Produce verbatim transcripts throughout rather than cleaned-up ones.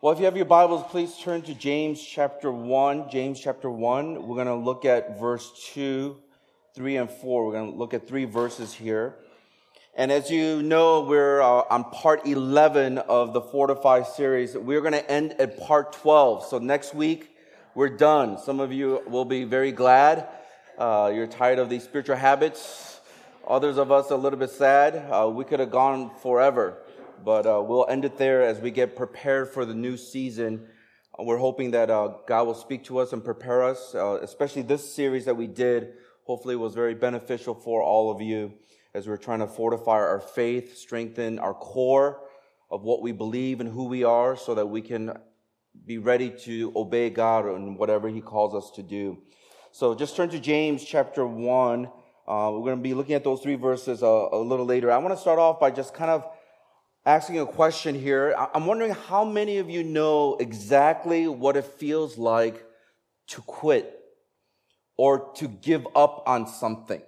Well, if you have your Bibles, please turn to James chapter one. James chapter one. We're going to look at verse two, three, and four. We're going to look at three verses here. And as you know, we're uh, on part eleven of the Fortify series. We're going to end at part twelve. So next week, we're done. Some of you will be very glad. Uh, you're tired of these spiritual habits. Others of us a little bit sad. Uh, we could have gone forever. But uh, we'll end it there as we get prepared for the new season. Uh, we're hoping that uh, God will speak to us and prepare us, uh, especially this series that we did. Hopefully it was very beneficial for all of you as we're trying to fortify our faith, strengthen our core of what we believe and who we are so that we can be ready to obey God in whatever He calls us to do. So just turn to James chapter one. Uh, we're going to be looking at those three verses uh, a little later. I want to start off by just kind of asking a question here. I'm wondering how many of you know exactly what it feels like to quit or to give up on something.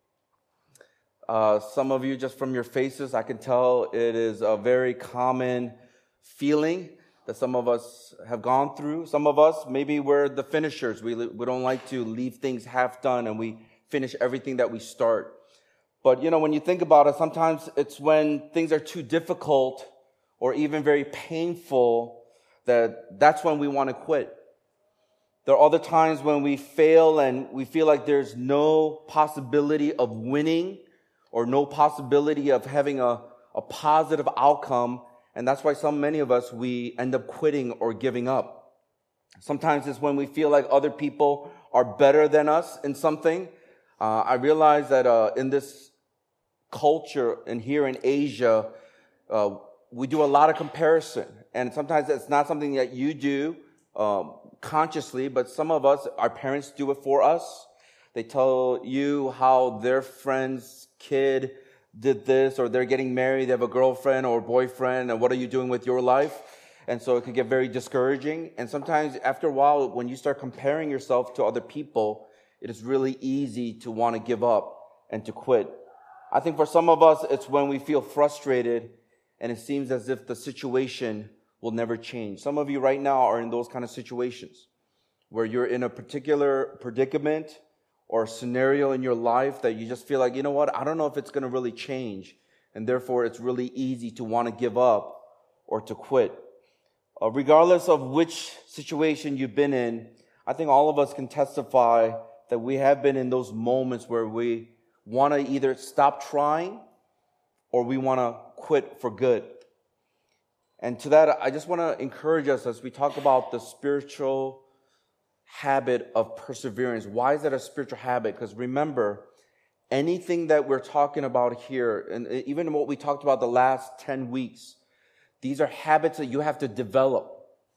Uh, some of you, just from your faces, I can tell it is a very common feeling that some of us have gone through. Some of us, maybe we're the finishers. We, we don't like to leave things half done and we finish everything that we start. But, you know, when you think about it, sometimes it's when things are too difficult or even very painful that that's when we want to quit. There are other times when we fail and we feel like there's no possibility of winning or no possibility of having a, a positive outcome. And that's why so many of us, we end up quitting or giving up. Sometimes it's when we feel like other people are better than us in something. Uh, I realize that uh, in this culture and here in Asia, uh, we do a lot of comparison. And sometimes it's not something that you do um, consciously, but some of us, our parents do it for us. They tell you how their friend's kid did this, or they're getting married, they have a girlfriend or boyfriend, and what are you doing with your life? And so it can get very discouraging. And sometimes after a while, when you start comparing yourself to other people, it is really easy to want to give up and to quit. I think for some of us, it's when we feel frustrated and it seems as if the situation will never change. Some of you right now are in those kind of situations where you're in a particular predicament or scenario in your life that you just feel like, you know what, I don't know if it's going to really change. And therefore, it's really easy to want to give up or to quit. Uh, regardless of which situation you've been in, I think all of us can testify that we have been in those moments where we want to either stop trying or we want to quit for good. And to that, I just want to encourage us as we talk about the spiritual habit of perseverance. Why is that a spiritual habit? Because remember, anything that we're talking about here, and even what we talked about the last ten weeks, these are habits that you have to develop.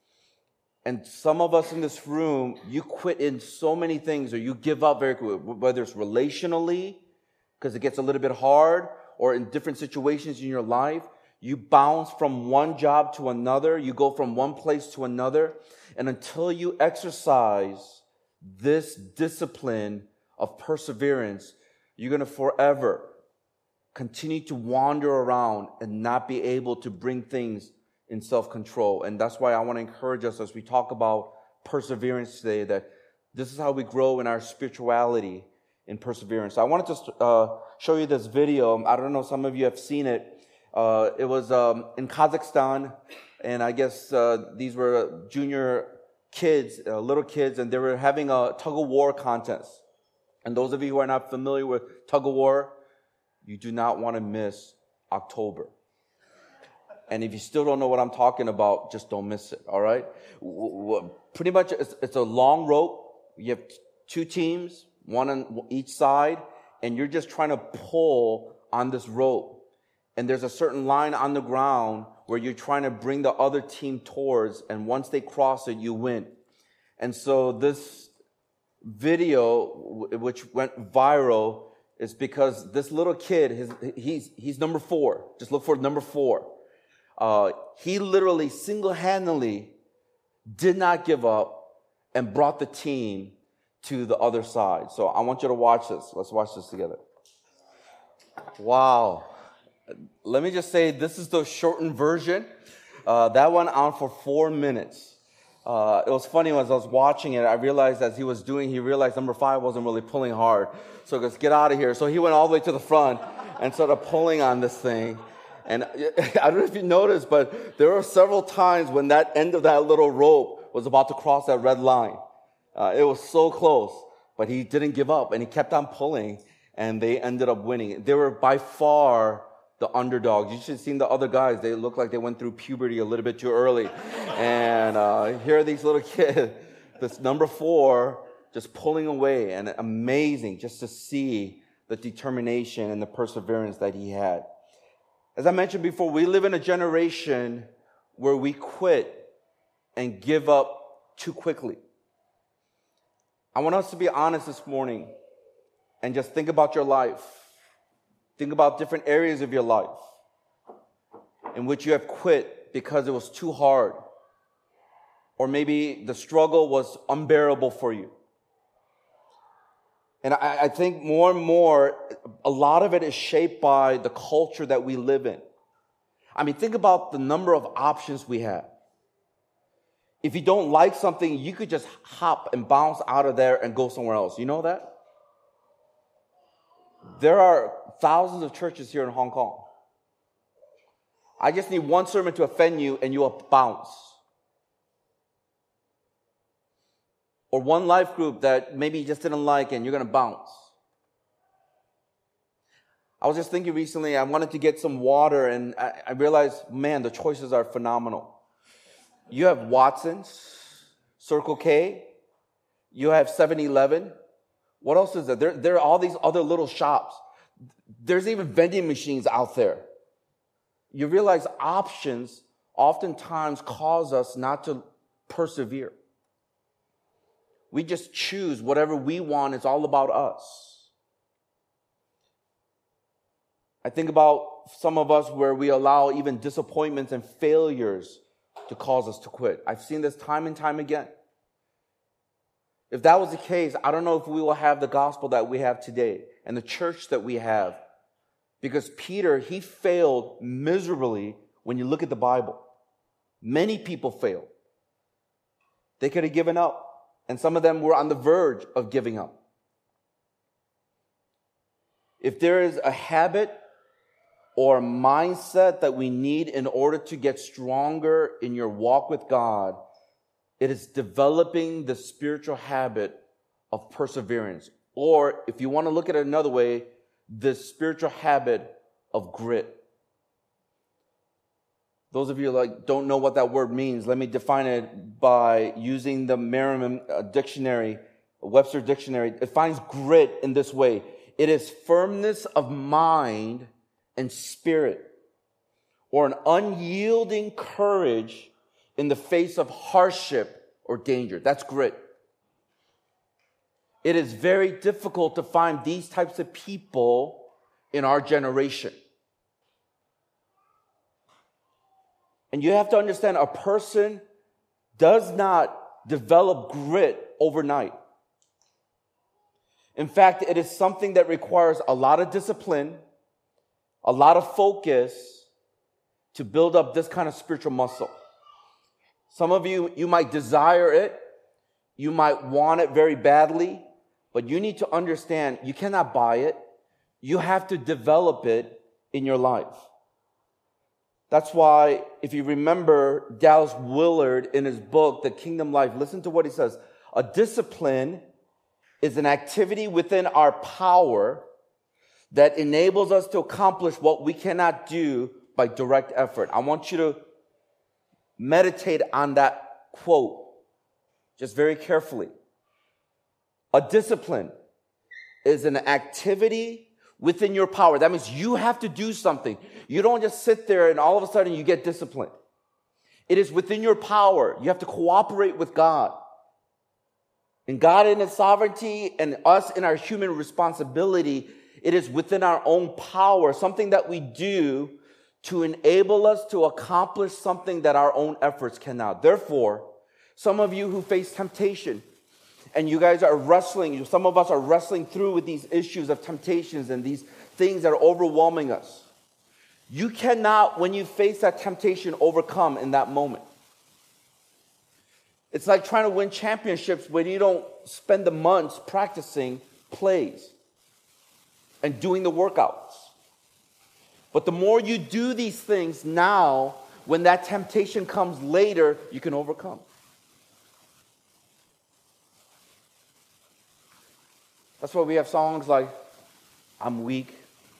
And some of us in this room, you quit in so many things, or you give up very quickly, whether it's relationally, because it gets a little bit hard, or in different situations in your life. You bounce from one job to another. You go from one place to another. And until you exercise this discipline of perseverance, you're going to forever continue to wander around and not be able to bring things in self-control. And that's why I want to encourage us as we talk about perseverance today, that this is how we grow in our spirituality in perseverance. I wanted to uh, show you this video. I don't know, some of you have seen it. Uh, it was um, in Kazakhstan, and I guess uh, these were junior kids, uh, little kids, and they were having a tug-of-war contest. And those of you who are not familiar with tug-of-war, you do not want to miss October. And if you still don't know what I'm talking about, just don't miss it, all right? Pretty much, it's, it's a long rope. You have two teams, one on each side, and you're just trying to pull on this rope. And there's a certain line on the ground where you're trying to bring the other team towards, and once they cross it, you win. And so this video, which went viral, is because this little kid, his, he's, he's number four. Just look for number four. Uh, he literally single-handedly did not give up and brought the team to the other side. So I want you to watch this. Let's watch this together. Wow. Let me just say, this is the shortened version. Uh, that went on for four minutes. Uh, it was funny as I was watching it, I realized as he was doing, he realized number five wasn't really pulling hard. So he goes, get out of here. So he went all the way to the front and started pulling on this thing. And I don't know if you noticed, but there were several times when that end of that little rope was about to cross that red line. Uh, it was so close, but he didn't give up and he kept on pulling and they ended up winning. They were by far the underdogs. You should have seen the other guys. They looked like they went through puberty a little bit too early. And uh, here are these little kids, this number four, just pulling away, and amazing just to see the determination and the perseverance that he had. As I mentioned before, we live in a generation where we quit and give up too quickly. I want us to be honest this morning and just think about your life. Think about different areas of your life in which you have quit because it was too hard, or maybe the struggle was unbearable for you. And I, I think more and more, a lot of it is shaped by the culture that we live in. I mean, think about the number of options we have. If you don't like something, you could just hop and bounce out of there and go somewhere else. You know that? There are thousands of churches here in Hong Kong. I just need one sermon to offend you and you'll bounce. Or one life group that maybe you just didn't like and you're going to bounce. I was just thinking recently, I wanted to get some water and I, I realized, man, the choices are phenomenal. You have Watson's, Circle K, you have seven eleven. What else is there? There, there are all these other little shops. There's even vending machines out there. You realize options oftentimes cause us not to persevere. We just choose whatever we want. It's all about us. I think about some of us where we allow even disappointments and failures to cause us to quit. I've seen this time and time again. If that was the case, I don't know if we will have the gospel that we have today and the church that we have. Because Peter, he failed miserably when you look at the Bible. Many people failed. They could have given up. And some of them were on the verge of giving up. If there is a habit or a mindset that we need in order to get stronger in your walk with God, it is developing the spiritual habit of perseverance. Or, if you want to look at it another way, the spiritual habit of grit. Those of you like don't know what that word means, let me define it by using the Merriam Dictionary, Webster Dictionary. It defines grit in this way. It is firmness of mind and spirit, or an unyielding courage in the face of hardship or danger. That's grit. It is very difficult to find these types of people in our generation. And you have to understand, a person does not develop grit overnight. In fact, it is something that requires a lot of discipline, a lot of focus to build up this kind of spiritual muscle. Some of you, you might desire it. You might want it very badly, but you need to understand you cannot buy it. You have to develop it in your life. That's why, if you remember Dallas Willard in his book, The Kingdom Life, listen to what he says. A discipline is an activity within our power that enables us to accomplish what we cannot do by direct effort. I want you to meditate on that quote just very carefully. A discipline is an activity within your power. That means you have to do something. You don't just sit there and all of a sudden you get disciplined. It is within your power. You have to cooperate with God. And God in His sovereignty and us in our human responsibility, it is within our own power, something that we do to enable us to accomplish something that our own efforts cannot. Therefore, some of you who face temptation, and you guys are wrestling, some of us are wrestling through with these issues of temptations and these things that are overwhelming us. You cannot, when you face that temptation, overcome in that moment. It's like trying to win championships when you don't spend the months practicing plays and doing the workouts. But the more you do these things now, when that temptation comes later, you can overcome. That's why we have songs like, I'm weak.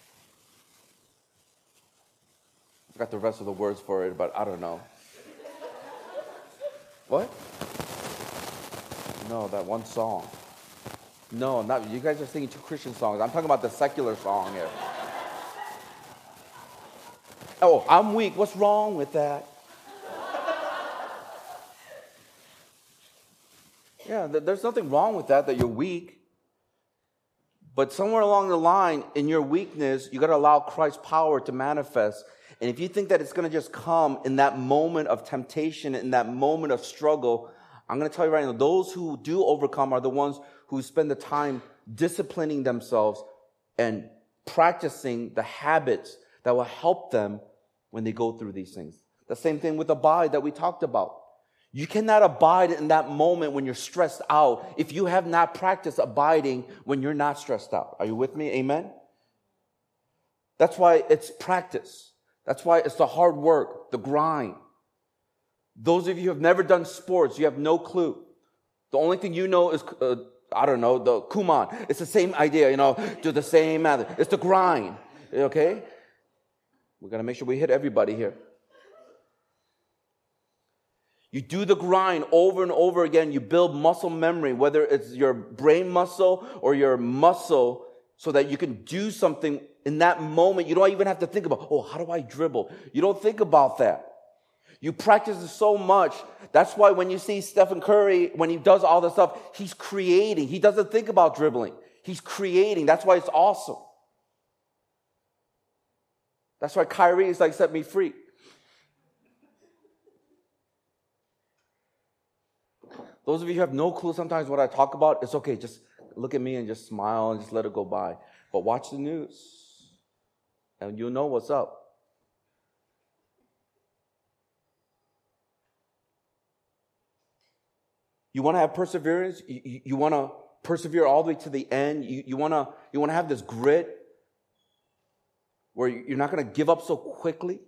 I forgot the rest of the words for it, but I don't know. What? No, that one song. No, not you guys are singing two Christian songs. I'm talking about the secular song here. Oh, I'm weak. What's wrong with that? Yeah, there's nothing wrong with that, that you're weak. But somewhere along the line, in your weakness, you got to allow Christ's power to manifest. And if you think that it's going to just come in that moment of temptation, in that moment of struggle, I'm going to tell you right now, those who do overcome are the ones who spend the time disciplining themselves and practicing the habits that will help them when they go through these things. The same thing with abide that we talked about. You cannot abide in that moment when you're stressed out if you have not practiced abiding when you're not stressed out. Are you with me? Amen? That's why it's practice. That's why it's the hard work, the grind. Those of you who have never done sports, you have no clue. The only thing you know is, uh, I don't know, the Kumon. It's the same idea, you know, do the same method. It's the grind, okay? We've got to make sure we hit everybody here. You do the grind over and over again. You build muscle memory, whether it's your brain muscle or your muscle, so that you can do something in that moment. You don't even have to think about, oh, how do I dribble? You don't think about that. You practice it so much. That's why when you see Stephen Curry, when he does all this stuff, he's creating. He doesn't think about dribbling. He's creating. That's why it's awesome. That's why Kyrie is like, set me free. Those of you who have no clue sometimes what I talk about, it's okay. Just look at me and just smile and just let it go by. But watch the news, and you'll know what's up. You want to have perseverance? You, you, you want to persevere all the way to the end? You, you want to you want to have this grit where you're not going to give up so quickly?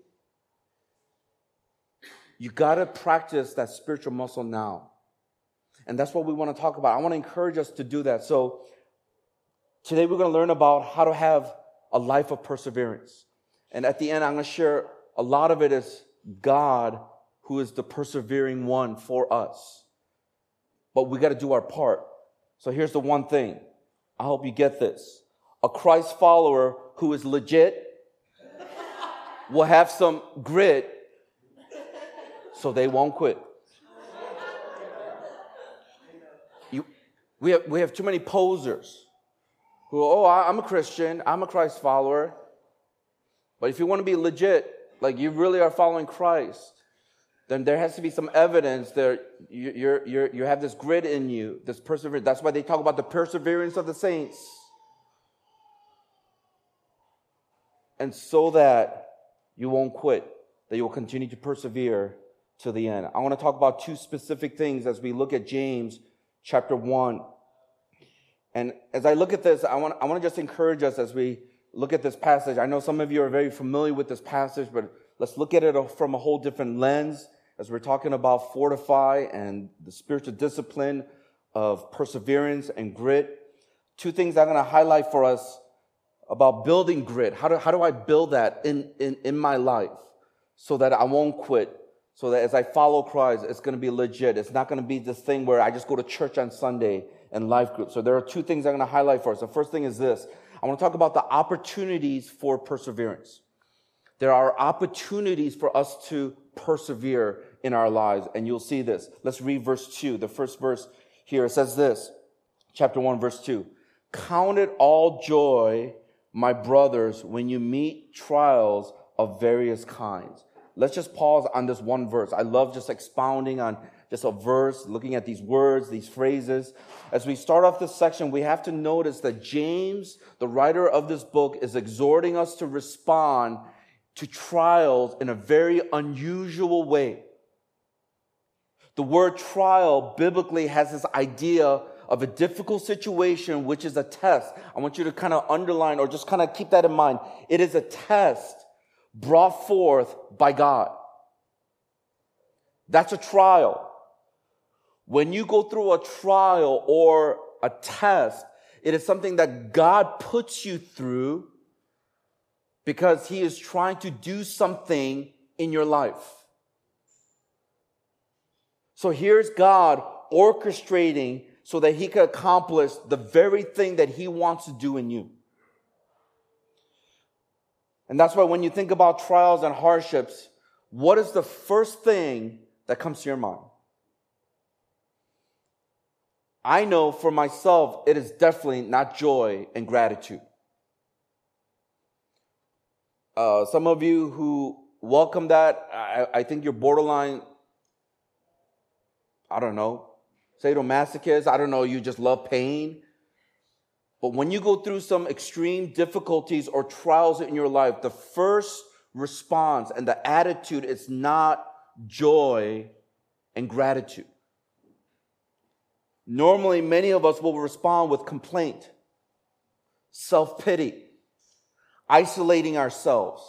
You got to practice that spiritual muscle now. And that's what we want to talk about. I want to encourage us to do that. So today we're going to learn about how to have a life of perseverance. And at the end, I'm going to share a lot of it is God who is the persevering one for us. But we got to do our part. So here's the one thing. I hope you get this. A Christ follower who is legit will have some grit so they won't quit. You, we have, we have too many posers who, oh, I'm a Christian, I'm a Christ follower. But if you want to be legit, like you really are following Christ, then there has to be some evidence that you, you're, you're, you have this grit in you, this perseverance. That's why they talk about the perseverance of the saints. And so that you won't quit, that you will continue to persevere to the end. I want to talk about two specific things as we look at James chapter one. And as I look at this, I want, I want to just encourage us as we look at this passage. I know some of you are very familiar with this passage, but let's look at it from a whole different lens as we're talking about fortify and the spiritual discipline of perseverance and grit. Two things I'm going to highlight for us about building grit. How do, how do I build that in, in, in my life so that I won't quit? So that as I follow Christ, it's going to be legit. It's not going to be this thing where I just go to church on Sunday and life group. So there are two things I'm going to highlight for us. The first thing is this. I want to talk about the opportunities for perseverance. There are opportunities for us to persevere in our lives, and you'll see this. Let's read verse two. The first verse here, it says this, chapter one, verse two. Count it all joy, my brothers, when you meet trials of various kinds. Let's just pause on this one verse. I love just expounding on just a verse, looking at these words, these phrases. As we start off this section, we have to notice that James, the writer of this book, is exhorting us to respond to trials in a very unusual way. The word trial biblically has this idea of a difficult situation, which is a test. I want you to kind of underline or just kind of keep that in mind. It is a test brought forth by God. That's a trial. When you go through a trial or a test, it is something that God puts you through because He is trying to do something in your life. So here's God orchestrating so that He can accomplish the very thing that He wants to do in you. And that's why when you think about trials and hardships, what is the first thing that comes to your mind? I know for myself, it is definitely not joy and gratitude. Uh, some of you who welcome that, I, I think you're borderline, I don't know, sadomasochist. I don't know, you just love pain. But when you go through some extreme difficulties or trials in your life, the first response and the attitude is not joy and gratitude. Normally, many of us will respond with complaint, self-pity, isolating ourselves.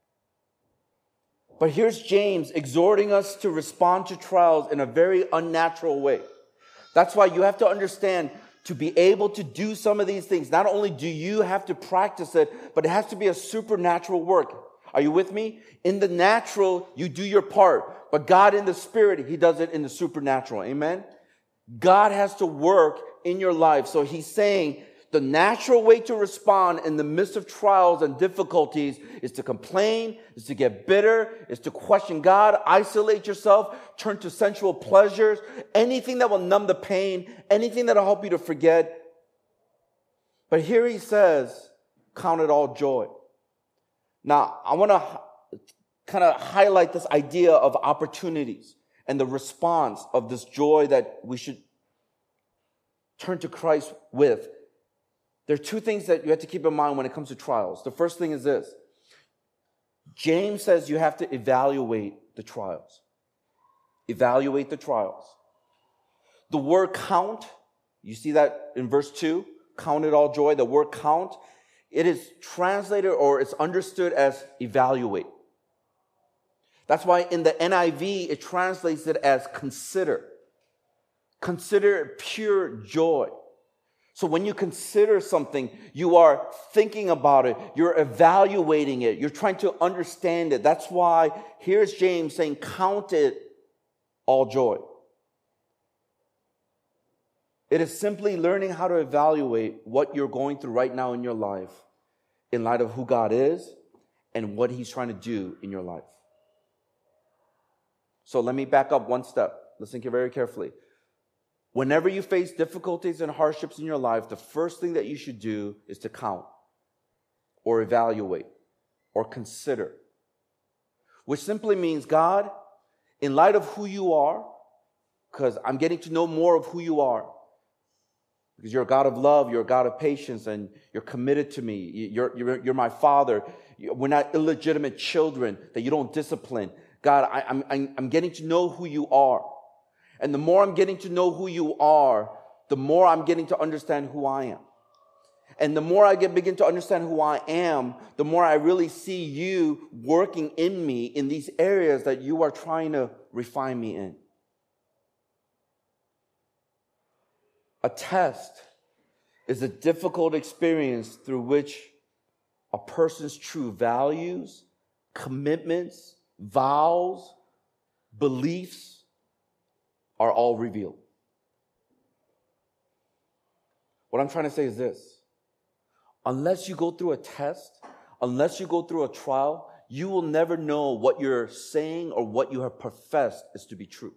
But here's James exhorting us to respond to trials in a very unnatural way. That's why you have to understand, to be able to do some of these things, not only do you have to practice it, but it has to be a supernatural work. Are you with me? In the natural, you do your part, but God in the spirit, He does it in the supernatural. Amen? God has to work in your life. So He's saying the natural way to respond in the midst of trials and difficulties is to complain, is to get bitter, is to question God, isolate yourself, turn to sensual pleasures, anything that will numb the pain, anything that will help you to forget. But here He says, count it all joy. Now, I want to kind of highlight this idea of opportunities and the response of this joy that we should turn to Christ with. There are two things that you have to keep in mind when it comes to trials. The first thing is this. James says you have to evaluate the trials. Evaluate the trials. The word count, you see that in verse two, count it all joy. The word count, it is translated or it's understood as evaluate. That's why in the N I V, it translates it as consider. Consider it pure joy. So when you consider something, you are thinking about it. You're evaluating it. You're trying to understand it. That's why here's James saying, count it all joy. It is simply learning how to evaluate what you're going through right now in your life in light of who God is and what He's trying to do in your life. So let me back up one step. Listen very carefully. Whenever you face difficulties and hardships in your life, the first thing that you should do is to count or evaluate or consider, which simply means, God, in light of who you are, because I'm getting to know more of who you are, because you're a God of love, you're a God of patience, and you're committed to me. You're, you're, you're my Father. We're not illegitimate children that you don't discipline. God, I, I'm, I'm getting to know who you are. And the more I'm getting to know who you are, the more I'm getting to understand who I am. And the more I get, begin to understand who I am, the more I really see you working in me in these areas that you are trying to refine me in. A test is a difficult experience through which a person's true values, commitments, vows, beliefs are all revealed. What I'm trying to say is this. Unless you go through a test, unless you go through a trial, you will never know what you're saying or what you have professed is to be true.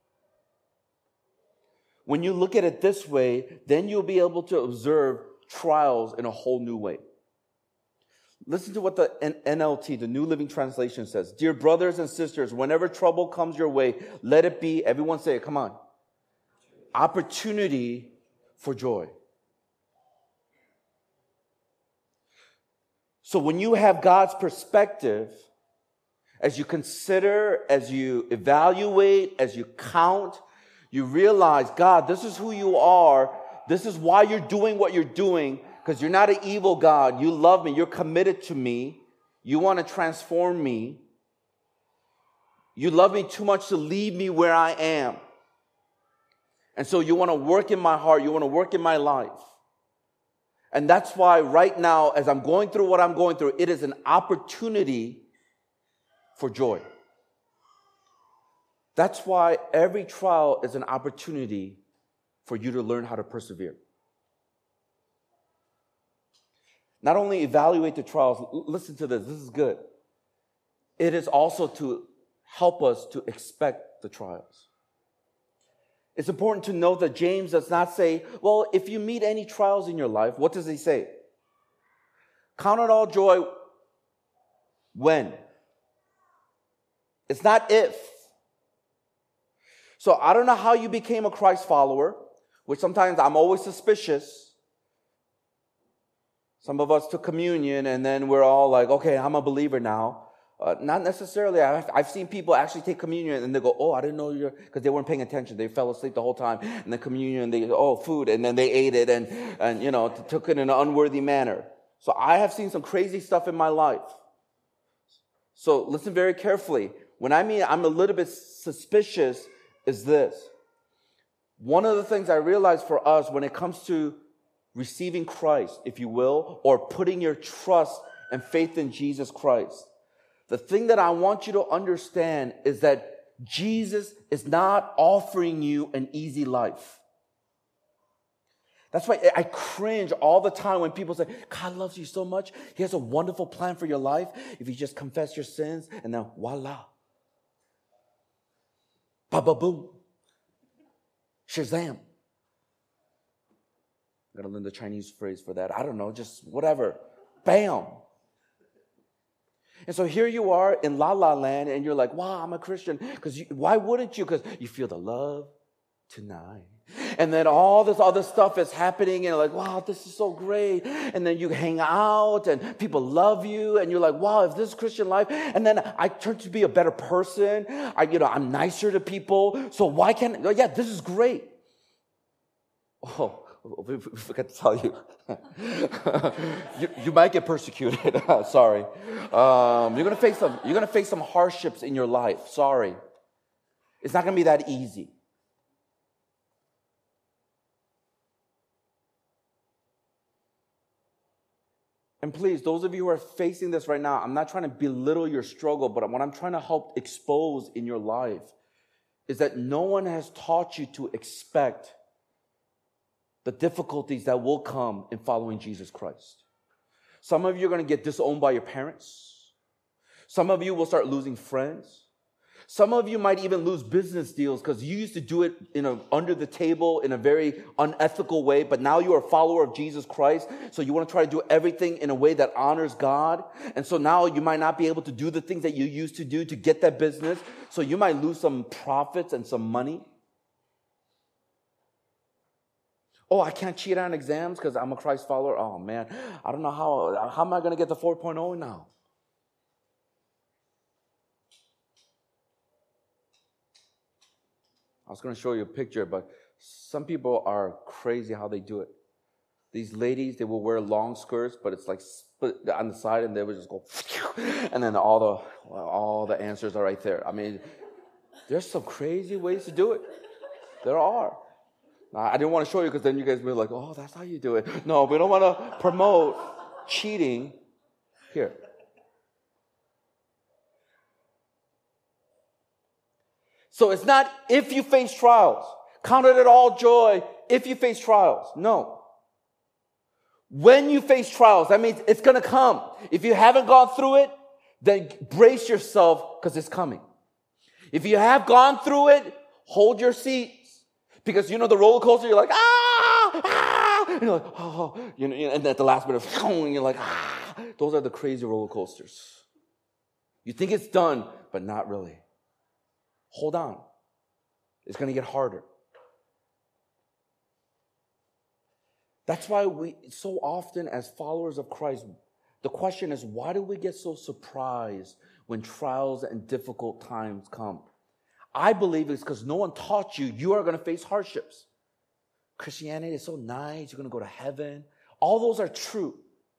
When you look at it this way, then you'll be able to observe trials in a whole new way. Listen to what the N L T, the New Living Translation, says. Dear brothers and sisters, whenever trouble comes your way, let it be, everyone say it, come on, opportunity for joy. So when you have God's perspective, As you consider, as you evaluate, as you count, you realize, God, this is who you are. This is why you're doing what you're doing, because you're not an evil God. You love me. You're committed to me. You want to transform me. You love me too much to leave me where I am. And so you want to work in my heart. You want to work in my life. And that's why right now, as I'm going through what I'm going through, it is an opportunity for joy. That's why every trial is an opportunity for you to learn how to persevere. Not only evaluate the trials, l- listen to this, this is good. It is also to help us to expect the trials. It's important to note that James does not say, well, if you meet any trials in your life, what does he say? Count it all joy when? It's not if. So I don't know how you became a Christ follower, which sometimes I'm always suspicious. Some of us took communion and then we're all like, okay, I'm a believer now. Uh, not necessarily. I've, I've seen people actually take communion and they go, oh, I didn't know you're, because they weren't paying attention. They fell asleep the whole time. And then communion, they, oh, food. And then they ate it and, and, you know, took it in an unworthy manner. So I have seen some crazy stuff in my life. So listen very carefully. When I mean I'm a little bit suspicious is this. One of the things I realize for us when it comes to receiving Christ, if you will, or putting your trust and faith in Jesus Christ, the thing that I want you to understand is that Jesus is not offering you an easy life. That's why I cringe all the time when people say, God loves you so much. He has a wonderful plan for your life. If you just confess your sins and then voila. Ba-ba-boom. Shazam. I'm going to learn the Chinese phrase for that. I don't know, just whatever. Bam. And so here you are in La La Land and you're like, wow, I'm a Christian. Because why wouldn't you? Because you feel the love tonight. And then all this other stuff is happening and you're like, wow, this is so great. And then you hang out and people love you and you're like, wow, if this is Christian life. And then I turn to be a better person. I, you know, I'm nicer to people. So why can't, yeah, this is great. Oh, we forgot to tell you. you, you might get persecuted. Sorry. Um, you're going to face some, you're going to face some hardships in your life. Sorry. It's not going to be that easy. And please, those of you who are facing this right now, I'm not trying to belittle your struggle, but what I'm trying to help expose in your life is that no one has taught you to expect the difficulties that will come in following Jesus Christ. Some of you are going to get disowned by your parents. Some of you will start losing friends. Some of you might even lose business deals because you used to do it in a, under the table in a very unethical way, but now you're a follower of Jesus Christ, so you want to try to do everything in a way that honors God. And so now you might not be able to do the things that you used to do to get that business, so you might lose some profits and some money. Oh, I can't cheat on exams because I'm a Christ follower. Oh, man, I don't know how, how am I going to get the four point oh now? I was going to show you a picture, but some people are crazy how they do it. These ladies, they will wear long skirts, but it's like split on the side, and they would just go, and then all the well, all the answers are right there. I mean, there's some crazy ways to do it. There are. Now, I didn't want to show you because then you guys will be like, oh, that's how you do it. No, we don't want to promote cheating here. So it's not if you face trials. Count it all joy if you face trials. No. When you face trials, that means it's going to come. If you haven't gone through it, then brace yourself because it's coming. If you have gone through it, hold your seats. Because you know the roller coaster, you're like, ah, ah. And you're like, oh, you know, and at the last minute, and you're like, ah. Those are the crazy roller coasters. You think it's done, but not really. Hold on. It's going to get harder. That's why we, so often as followers of Christ, the question is, why do we get so surprised when trials and difficult times come? I believe it's because no one taught you you are going to face hardships. Christianity is so nice. You're going to go to heaven. All those are true.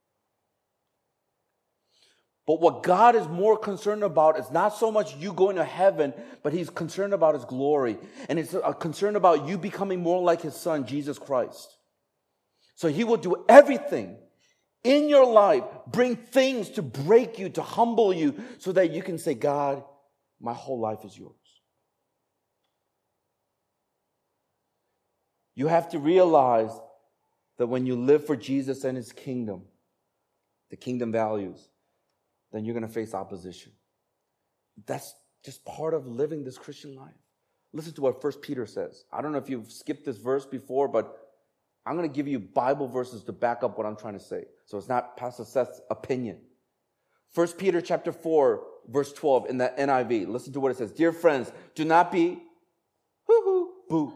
But what God is more concerned about is not so much you going to heaven, but he's concerned about his glory. And he's concerned about you becoming more like his son, Jesus Christ. So he will do everything in your life, bring things to break you, to humble you, so that you can say, God, my whole life is yours. You have to realize that when you live for Jesus and his kingdom, the kingdom values, then you're going to face opposition. That's just part of living this Christian life. Listen to what First Peter says. I don't know if you've skipped this verse before, but I'm going to give you Bible verses to back up what I'm trying to say. So it's not Pastor Seth's opinion. First Peter chapter four, verse twelve in the N I V. Listen to what it says. Dear friends, do not be hoo-hoo, boo.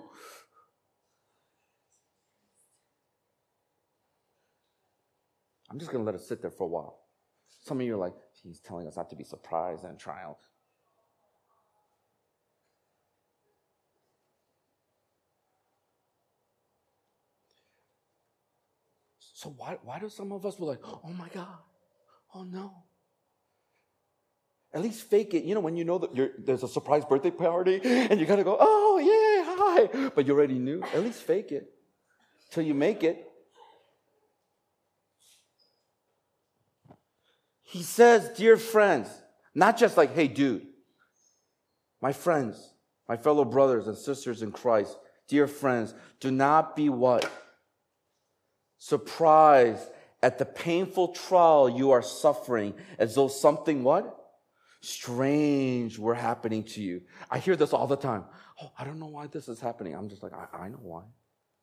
I'm just going to let it sit there for a while. Some of you are like, he's telling us not to be surprised and triumph. So why, why do some of us be like, oh my God, oh no. At least fake it. You know, when you know that you're, there's a surprise birthday party and you got to go, oh yeah, hi. But you already knew. At least fake it till you make it. He says, dear friends, not just like, hey, dude, my friends, my fellow brothers and sisters in Christ, dear friends, do not be what? Surprised at the painful trial you are suffering as though something what? Strange were happening to you. I hear this all the time. Oh, I don't know why this is happening. I'm just like, I, I know why.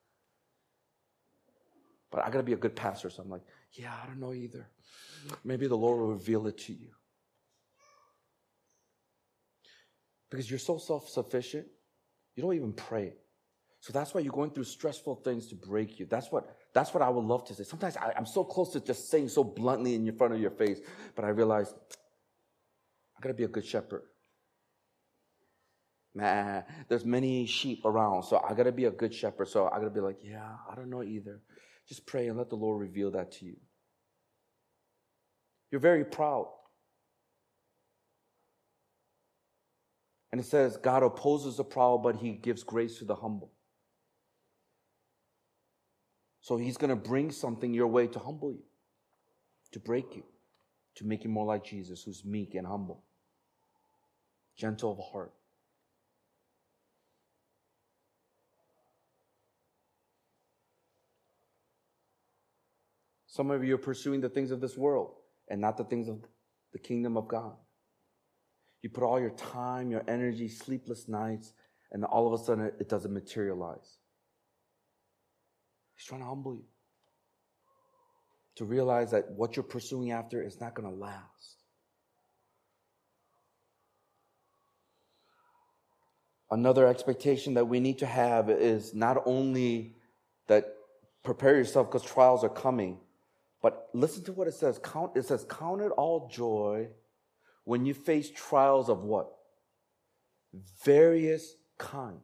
But I got to be a good pastor, so I'm like, yeah, I don't know either. Maybe the Lord will reveal it to you. Because you're so self-sufficient, you don't even pray. So that's why you're going through stressful things to break you. That's what, that's what I would love to say. Sometimes I, I'm so close to just saying so bluntly in front of your face, but I realize I got to be a good shepherd. Man, there's many sheep around, so I got to be a good shepherd. So I got to be like, yeah, I don't know either. Just pray and let the Lord reveal that to you. You're very proud. And it says, God opposes the proud, but he gives grace to the humble. So he's going to bring something your way to humble you, to break you, to make you more like Jesus, who's meek and humble, gentle of heart. Some of you are pursuing the things of this world and not the things of the kingdom of God. You put all your time, your energy, sleepless nights, and all of a sudden it doesn't materialize. He's trying to humble you to realize that what you're pursuing after is not going to last. Another expectation that we need to have is not only that prepare yourself because trials are coming, but listen to what it says. Count, it says, count it all joy when you face trials of what? Various kinds.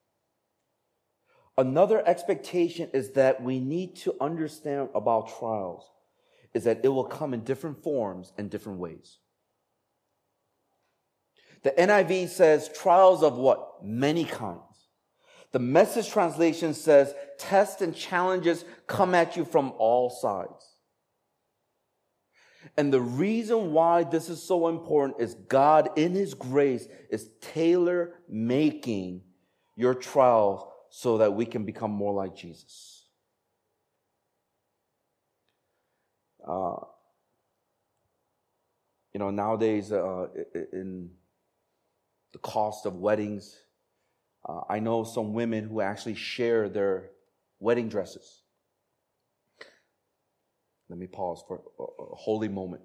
Another expectation is that we need to understand about trials is that it will come in different forms and different ways. The N I V says trials of what? Many kinds. The Message translation says tests and challenges come at you from all sides. And the reason why this is so important is God, in his grace, is tailor-making your trials so that we can become more like Jesus. Uh, you know, nowadays, uh, in the cost of weddings, uh, I know some women who actually share their wedding dresses. Let me pause for a holy moment.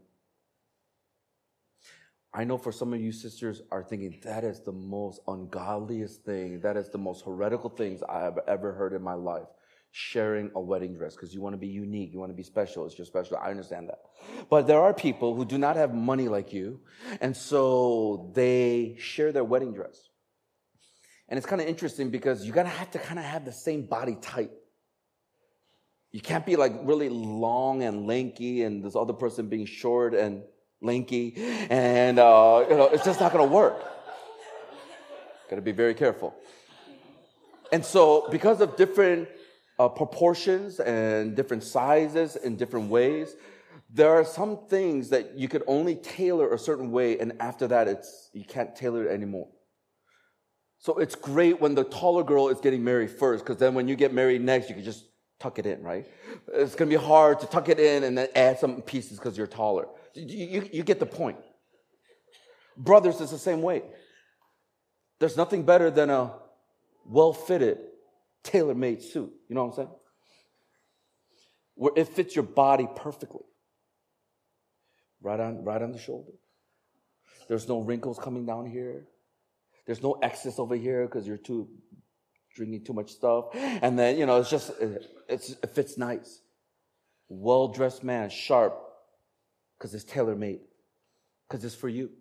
I know for some of you sisters are thinking, that is the most ungodliest thing. That is the most heretical things I have ever heard in my life. sharing a wedding dress because you want to be unique, you want to be special, it's your special. I understand that. But there are people who do not have money like you, and so they share their wedding dress. And it's kind of interesting because you're going to have to kind of have the same body type. You can't be like really long and lanky and this other person being short and lanky. And, uh, you know, it's just not going to work. Got to be very careful. And so because of different uh, proportions and different sizes in different ways, there are some things that you could only tailor a certain way. And after that, it's you can't tailor it anymore. So it's great when the taller girl is getting married first, because then when you get married next, you can just tuck it in, right? It's going to be hard to tuck it in and then add some pieces because you're taller. You, you, you get the point. Brothers, it's the same way. There's nothing better than a well-fitted, tailor-made suit. You know what I'm saying? Where it fits your body perfectly. Right on, right on the shoulder. There's no wrinkles coming down here. There's no excess over here because you're too drinking too much stuff. And then, you know, it's just, it's, it fits nice. Well-dressed man, sharp, because it's tailor-made, because it's for you.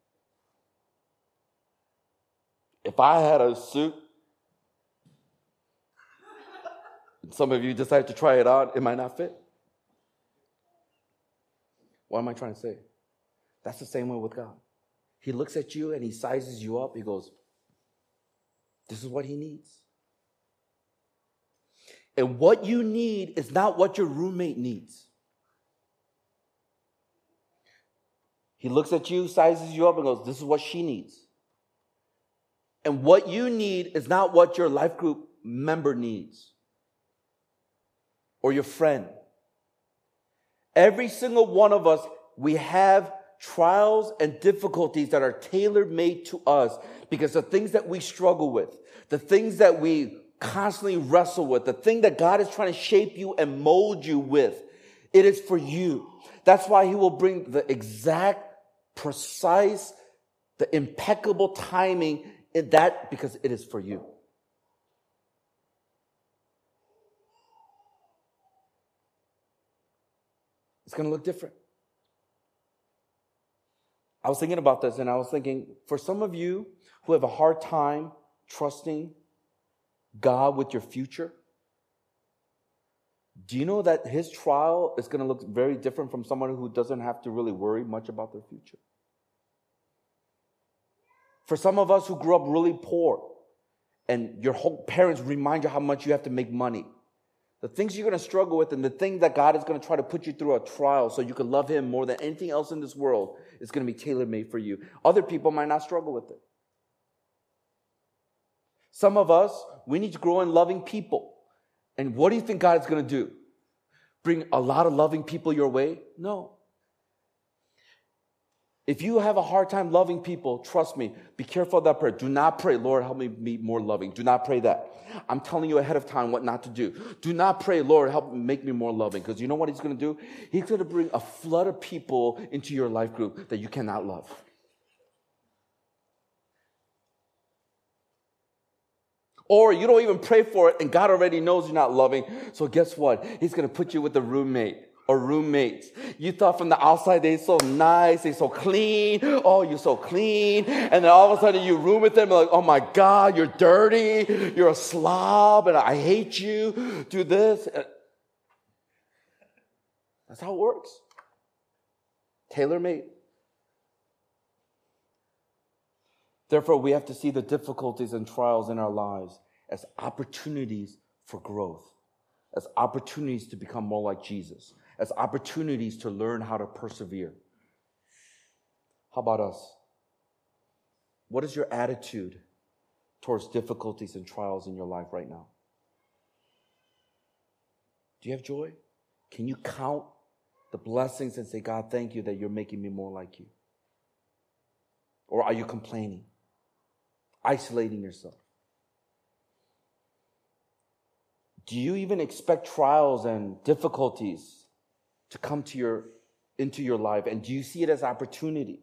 If I had a suit, and some of you decided to try it out, it might not fit. What am I trying to say? That's the same way with God. He looks at you and he sizes you up. He goes, this is what he needs. And what you need is not what your roommate needs. He looks at you, sizes you up, and goes, this is what she needs. And what you need is not what your life group member needs or your friend. Every single one of us, we have trials and difficulties that are tailor-made to us because the things that we struggle with, the things that we constantly wrestle with, the thing that God is trying to shape you and mold you with, it is for you. That's why he will bring the exact, precise, the impeccable timing in that, because it is for you. It's going to look different. I was thinking about this and I was thinking, for some of you who have a hard time trusting God with your future, do you know that his trial is going to look very different from someone who doesn't have to really worry much about their future? For some of us who grew up really poor and your whole parents remind you how much you have to make money, the things you're going to struggle with and the thing that God is going to try to put you through a trial so you can love him more than anything else in this world is going to be tailor-made for you. Other people might not struggle with it. Some of us, we need to grow in loving people. And what do you think God is going to do? Bring a lot of loving people your way? No. If you have a hard time loving people, trust me, be careful of that prayer. Do not pray, Lord, help me be more loving. Do not pray that. I'm telling you ahead of time what not to do. Do not pray, Lord, help me make me more loving. Because you know what he's going to do? He's going to bring a flood of people into your life group that you cannot love. Or you don't even pray for it and God already knows you're not loving. So guess what? He's going to put you with a roommate or roommates. You thought from the outside they're so nice, they're so clean. Oh, you're so clean. And then all of a sudden you room with them like, oh my God, you're dirty. You're a slob and I hate you. Do this. That's how it works. Tailor-made. Therefore, we have to see the difficulties and trials in our lives as opportunities for growth, as opportunities to become more like Jesus, as opportunities to learn how to persevere. How about us? What is your attitude towards difficulties and trials in your life right now? Do you have joy? Can you count the blessings and say, God, thank you that you're making me more like you? Or are you complaining? Isolating yourself? Do you even expect trials and difficulties to come to your into your life? And do you see it as opportunity?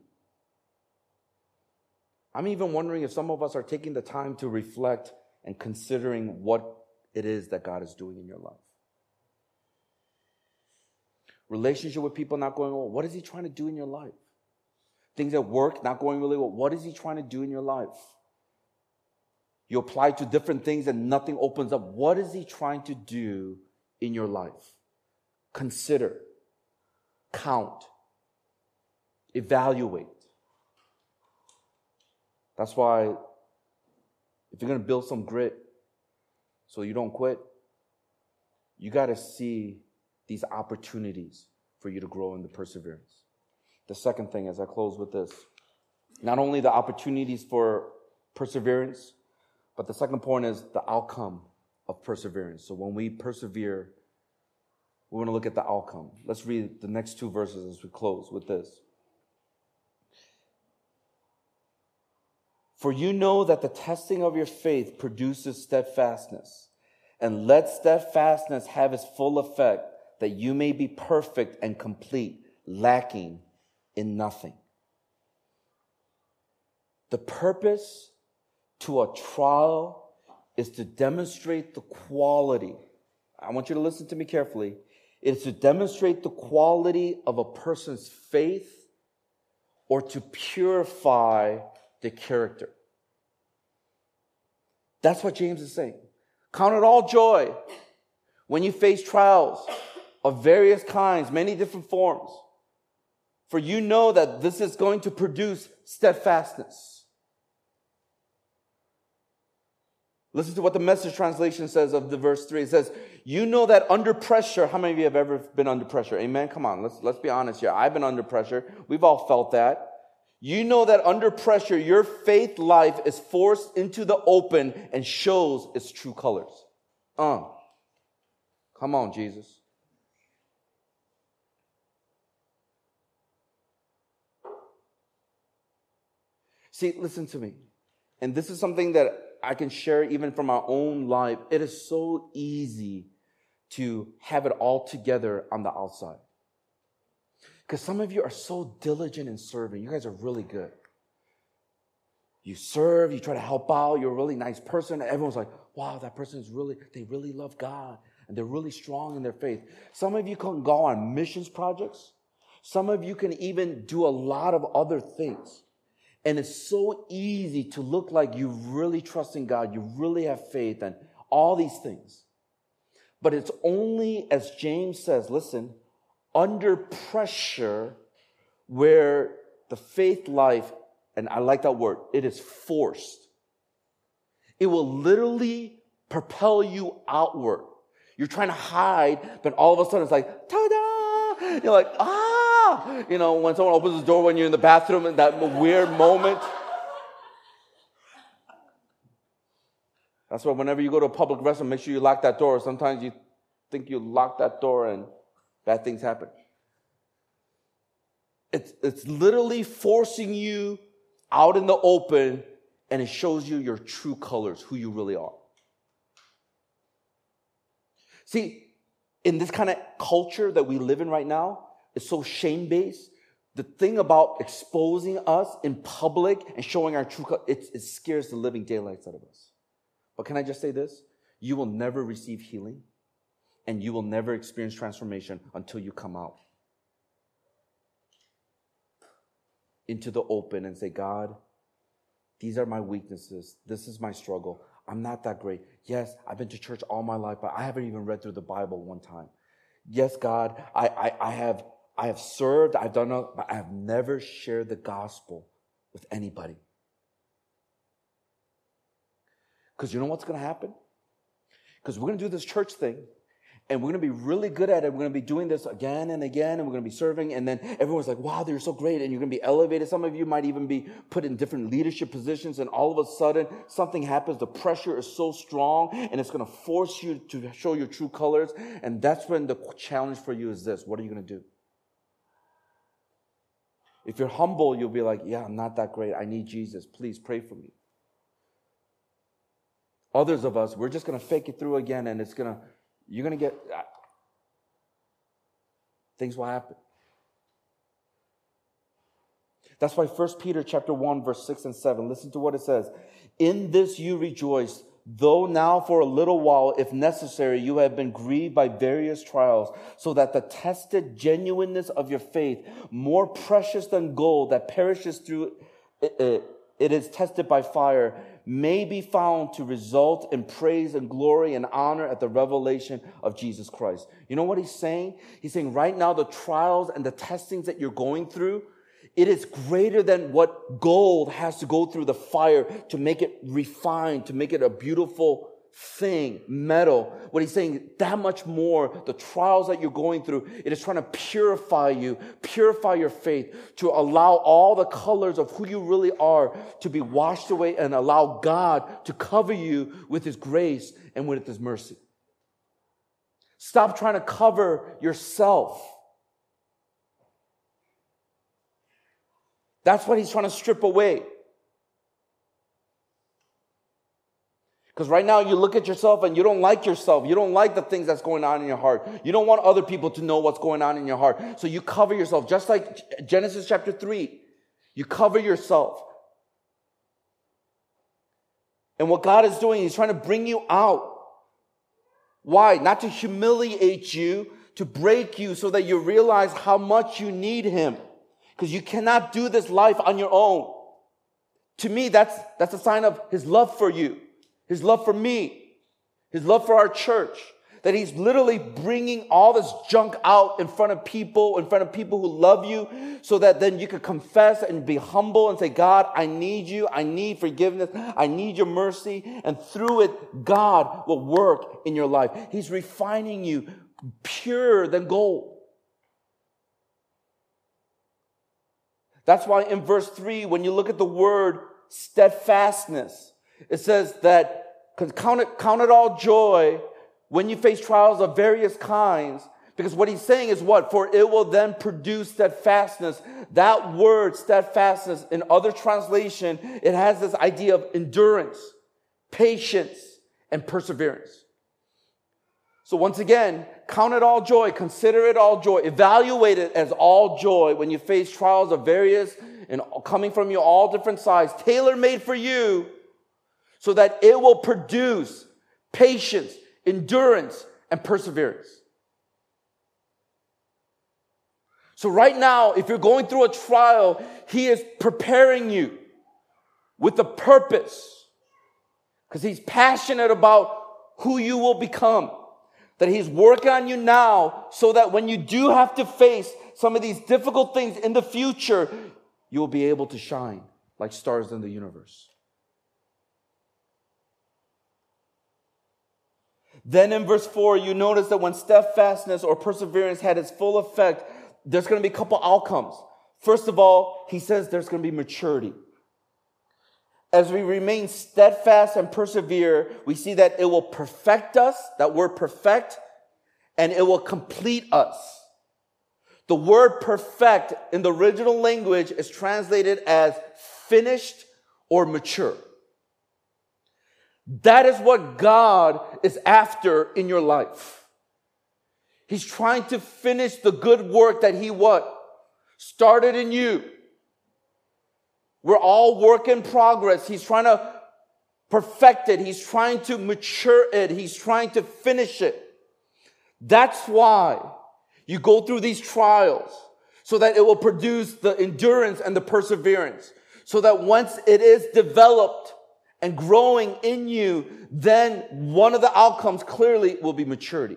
I'm even wondering if some of us are taking the time to reflect and considering what it is that God is doing in your life. Relationship with people not going well, what is he trying to do in your life? Things at work not going really well, what is he trying to do in your life? You apply to different things and nothing opens up. What is he trying to do in your life? Consider, count, evaluate. That's why if you're going to build some grit so you don't quit, you got to see these opportunities for you to grow in the perseverance. The second thing, as I close with this, not only the opportunities for perseverance, but the second point is the outcome of perseverance. So when we persevere, we want to look at the outcome. Let's read the next two verses as we close with this. For you know that the testing of your faith produces steadfastness, and let steadfastness have its full effect, that you may be perfect and complete, lacking in nothing. The purpose to a trial is to demonstrate the quality. I want you to listen to me carefully. It is to demonstrate the quality of a person's faith or to purify the character. That's what James is saying. Count it all joy when you face trials of various kinds, many different forms. For you know that this is going to produce steadfastness. Listen to what the Message translation says of the verse three. It says, you know that under pressure, how many of you have ever been under pressure? Amen? Come on, let's, let's be honest here. I've been under pressure. We've all felt that. You know that under pressure, your faith life is forced into the open and shows its true colors. Uh, come on, Jesus. See, listen to me. And this is something that I can share even from our own life. It is so easy to have it all together on the outside. Because some of you are so diligent in serving. You guys are really good. You serve, you try to help out, you're a really nice person. Everyone's like, wow, that person is really, they really love God. And they're really strong in their faith. Some of you can go on missions projects. Some of you can even do a lot of other things. And it's so easy to look like you really trust in God, you really have faith and all these things. But it's only, as James says, listen, under pressure where the faith life, and I like that word, it is forced. It will literally propel you outward. You're trying to hide, but all of a sudden it's like, ta-da! You're like, ah! You know, when someone opens the door when you're in the bathroom in that weird moment. That's why whenever you go to a public restroom, make sure you lock that door. Sometimes you think you lock that door and bad things happen. It's, it's literally forcing you out in the open, and it shows you your true colors, who you really are. See, in this kind of culture that we live in right now, it's so shame-based. The thing about exposing us in public and showing our true colors, it, it scares the living daylights out of us. But can I just say this? You will never receive healing, and you will never experience transformation until you come out into the open and say, God, these are my weaknesses. This is my struggle. I'm not that great. Yes, I've been to church all my life, but I haven't even read through the Bible one time. Yes, God, I, I, I have I have served, I've done, but I have never shared the gospel with anybody. Because you know what's going to happen? Because we're going to do this church thing, and we're going to be really good at it. We're going to be doing this again and again, and we're going to be serving, and then everyone's like, wow, they're so great, and you're going to be elevated. Some of you might even be put in different leadership positions, and all of a sudden, something happens. The pressure is so strong, and it's going to force you to show your true colors, and that's when the challenge for you is this. What are you going to do? If you're humble, you'll be like, yeah, I'm not that great. I need Jesus. Please pray for me. Others of us, we're just going to fake it through again, and it's going to, you're going to get, uh, things will happen. That's why First Peter chapter one, verse six and seven, listen to what it says. In this you rejoice, though now for a little while, if necessary, you have been grieved by various trials, so that the tested genuineness of your faith, more precious than gold that perishes through it, it, it is tested by fire, may be found to result in praise and glory and honor at the revelation of Jesus Christ. You know what he's saying? He's saying right now the trials and the testings that you're going through, it is greater than what gold has to go through the fire to make it refined, to make it a beautiful thing, metal. What he's saying, that much more, the trials that you're going through, it is trying to purify you, purify your faith, to allow all the colors of who you really are to be washed away and allow God to cover you with his grace and with his mercy. Stop trying to cover yourself. That's what he's trying to strip away. Because right now you look at yourself and you don't like yourself. You don't like the things that's going on in your heart. You don't want other people to know what's going on in your heart. So you cover yourself. Just like Genesis chapter three. You cover yourself. And what God is doing, he's trying to bring you out. Why? Not to humiliate you, to break you so that you realize how much you need him. Because you cannot do this life on your own. To me, that's, that's a sign of his love for you. His love for me. His love for our church. That he's literally bringing all this junk out in front of people, in front of people who love you, so that then you could confess and be humble and say, God, I need you. I need forgiveness. I need your mercy. And through it, God will work in your life. He's refining you purer than gold. That's why in verse three, when you look at the word steadfastness, it says that count it, count it all joy when you face trials of various kinds. Because what he's saying is what? For it will then produce steadfastness. That word steadfastness, in other translation, it has this idea of endurance, patience, and perseverance. So once again, count it all joy, consider it all joy, evaluate it as all joy when you face trials of various and coming from you all different sides, tailor-made for you, so that it will produce patience, endurance, and perseverance. So right now, if you're going through a trial, he is preparing you with a purpose, because he's passionate about who you will become. That he's working on you now so that when you do have to face some of these difficult things in the future, you will be able to shine like stars in the universe. Then in verse four, you notice that when steadfastness or perseverance had its full effect, there's going to be a couple outcomes. First of all, he says there's going to be maturity. As we remain steadfast and persevere, we see that it will perfect us, that word perfect, and it will complete us. The word perfect in the original language is translated as finished or mature. That is what God is after in your life. He's trying to finish the good work that he what? Started in you. We're all work in progress. He's trying to perfect it. He's trying to mature it. He's trying to finish it. That's why you go through these trials, so that it will produce the endurance and the perseverance. So that once it is developed and growing in you, then one of the outcomes clearly will be maturity.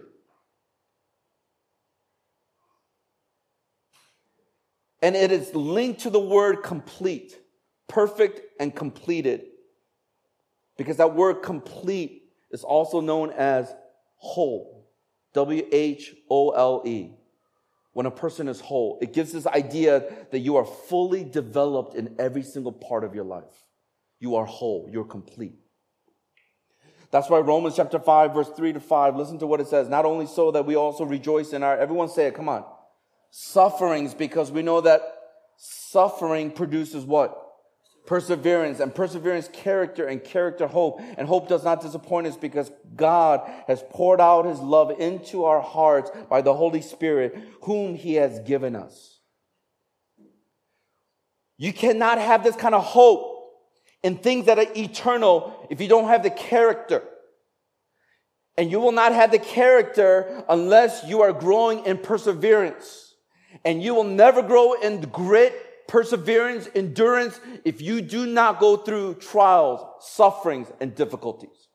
And it is linked to the word complete. Perfect and completed. Because that word complete is also known as whole. W H O L E. When a person is whole, it gives this idea that you are fully developed in every single part of your life. You are whole. You're complete. That's why Romans chapter five, verse three to five, listen to what it says. Not only so that we also rejoice in our, everyone say it, come on. Sufferings, because we know that suffering produces what? Perseverance, and perseverance, character, and character, hope. And hope does not disappoint us, because God has poured out his love into our hearts by the Holy Spirit, whom he has given us. You cannot have this kind of hope in things that are eternal if you don't have the character. And you will not have the character unless you are growing in perseverance. And you will never grow in grit, perseverance, endurance if you do not go through trials, sufferings, and difficulties.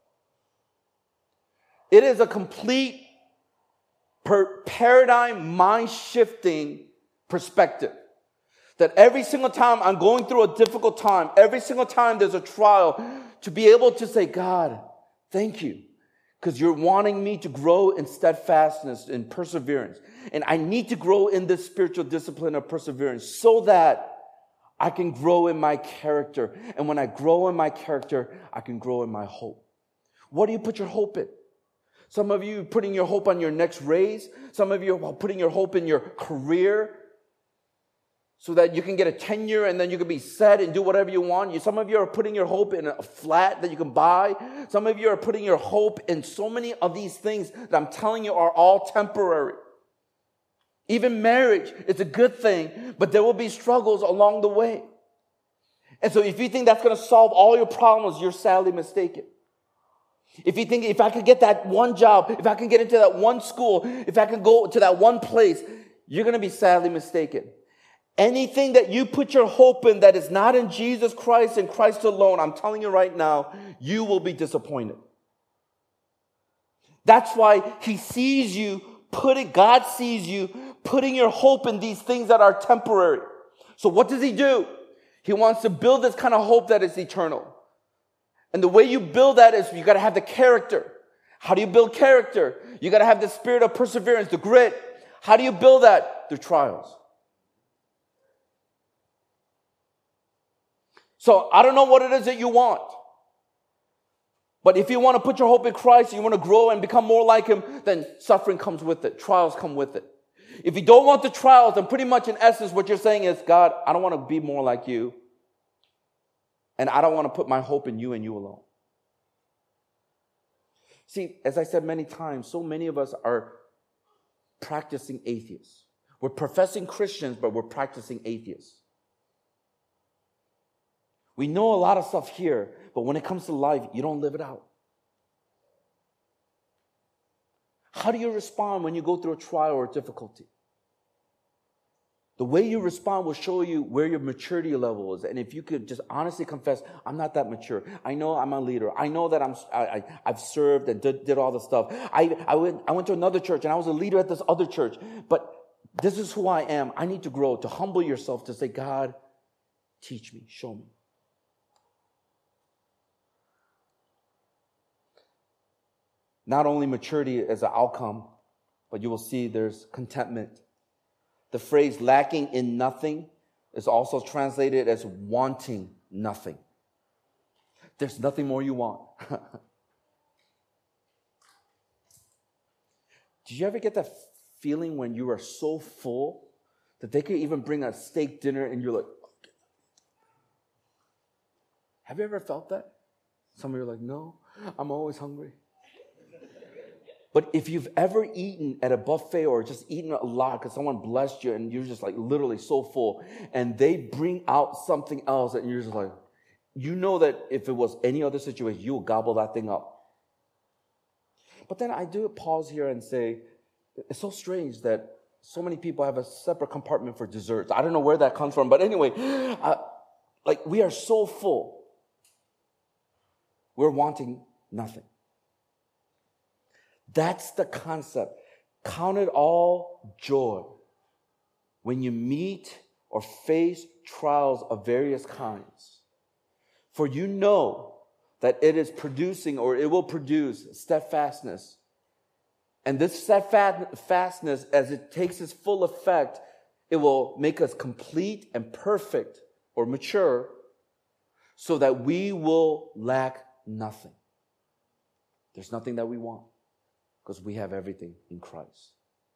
It is a complete per- paradigm, mind-shifting perspective. That every single time I'm going through a difficult time, every single time there's a trial, to be able to say, God, thank you. Because you're wanting me to grow in steadfastness and perseverance. And I need to grow in this spiritual discipline of perseverance so that I can grow in my character. And when I grow in my character, I can grow in my hope. What do you put your hope in? Some of you are putting your hope on your next raise. Some of you are putting your hope in your career so that you can get a tenure and then you can be set and do whatever you want. You, some of you are putting your hope in a flat that you can buy. Some of you are putting your hope in so many of these things that I'm telling you are all temporary. Even marriage is a good thing, but there will be struggles along the way. And so if you think that's going to solve all your problems, you're sadly mistaken. If you think, if I could get that one job, if I can get into that one school, if I can go to that one place, you're going to be sadly mistaken. Anything that you put your hope in that is not in Jesus Christ and Christ alone, I'm telling you right now, you will be disappointed. That's why he sees you, putting, God sees you, putting your hope in these things that are temporary. So what does he do? He wants to build this kind of hope that is eternal. And the way you build that is you got to have the character. How do you build character? You got to have the spirit of perseverance, the grit. How do you build that? Through trials. So I don't know what it is that you want. But if you want to put your hope in Christ, you want to grow and become more like him, then suffering comes with it. Trials come with it. If you don't want the trials, then pretty much in essence what you're saying is, God, I don't want to be more like you. And I don't want to put my hope in you and you alone. See, as I said many times, so many of us are practicing atheists. We're professing Christians, but we're practicing atheists. We know a lot of stuff here, but when it comes to life, you don't live it out. How do you respond when you go through a trial or a difficulty? The way you respond will show you where your maturity level is. And if you could just honestly confess, I'm not that mature. I know I'm a leader. I know that I'm, I, I, I've served and did, did all this stuff. I, I, went, I went to another church and I was a leader at this other church. But this is who I am. I need to grow, to humble yourself, to say, God, teach me, show me. Not only maturity as an outcome, but you will see there's contentment. The phrase lacking in nothing is also translated as wanting nothing. There's nothing more you want. Did you ever get that feeling when you are so full that they could even bring a steak dinner and you're like, okay. Have you ever felt that? Some of you are like, no, I'm always hungry. But if you've ever eaten at a buffet or just eaten a lot because someone blessed you and you're just like literally so full and they bring out something else and you're just like, you know that if it was any other situation, you will gobble that thing up. But then I do pause here and say, it's so strange that so many people have a separate compartment for desserts. I don't know where that comes from, but anyway, uh, like we are so full. We're wanting nothing. That's the concept. Count it all joy when you meet or face trials of various kinds. For you know that it is producing or it will produce steadfastness. And this steadfastness, as it takes its full effect, it will make us complete and perfect or mature so that we will lack nothing. There's nothing that we want. Because we have everything in Christ.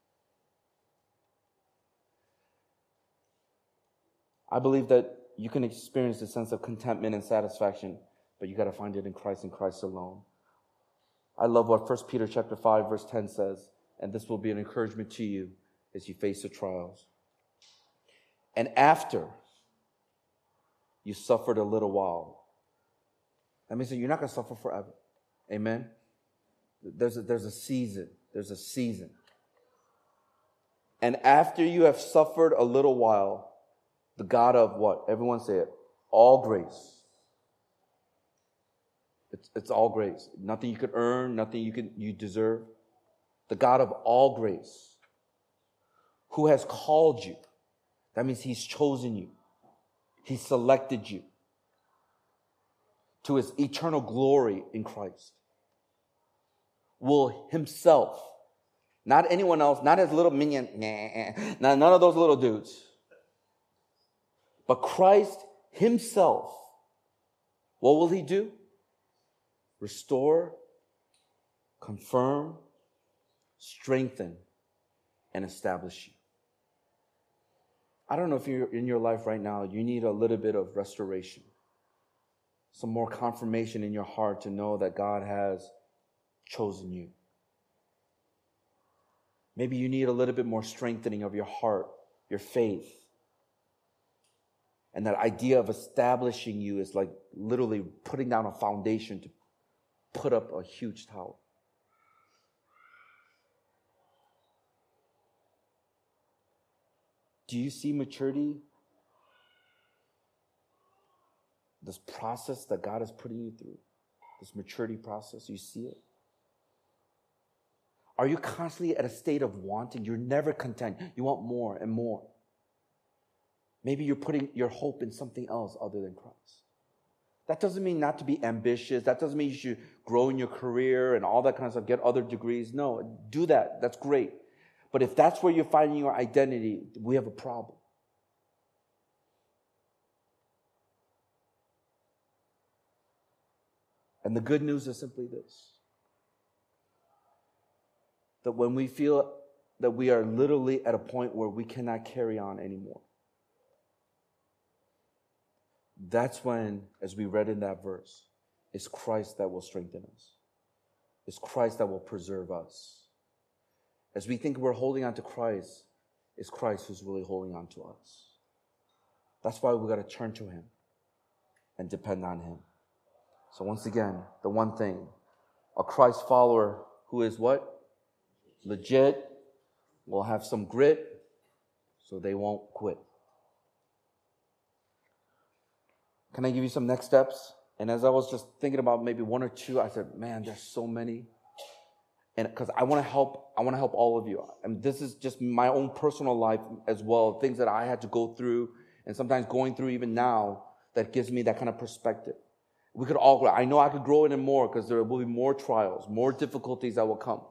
I believe that you can experience a sense of contentment and satisfaction, but you got to find it in Christ and Christ alone. I love what First Peter chapter five, verse ten says, and this will be an encouragement to you as you face the trials. And after you suffered a little while, That means that you're not going to suffer forever. Amen? There's a, there's a season. There's a season. And after you have suffered a little while, the God of what? Everyone say it. All grace. It's, it's all grace. Nothing you could earn, nothing you can you deserve. The God of all grace, who has called you. That means He's chosen you. He selected you to His eternal glory in Christ. Will Himself, not anyone else, not His little minion, nah, none of those little dudes, but Christ Himself, what will He do? Restore, confirm, strengthen, and establish you. I don't know if you're in your life right now, you need a little bit of restoration. Some more confirmation in your heart to know that God has chosen you. Maybe you need a little bit more strengthening of your heart, your faith. And that idea of establishing you is like literally putting down a foundation to put up a huge tower. Do you see maturity? This process that God is putting you through, this maturity process, you see it? Are you constantly at a state of wanting? You're never content. You want more and more. Maybe you're putting your hope in something else other than Christ. That doesn't mean not to be ambitious. That doesn't mean you should grow in your career and all that kind of stuff, get other degrees. No, do that. That's great. But if that's where you're finding your identity, we have a problem. And the good news is simply this. That when we feel that we are literally at a point where we cannot carry on anymore, that's when, as we read in that verse, it's Christ that will strengthen us. It's Christ that will preserve us. As we think we're holding on to Christ, it's Christ who's really holding on to us. That's why we got to turn to Him and depend on Him. So once again, the one thing, a Christ follower who is what? Legit, will have some grit, so they won't quit. Can I give you some next steps? And as I was just thinking about maybe one or two, I said, man, there's so many. And because I want to help, I want to help all of you. And this is just my own personal life as well, things that I had to go through, and sometimes going through even now, that gives me that kind of perspective. We could all grow. I know I could grow in it more because there will be more trials, more difficulties that will come.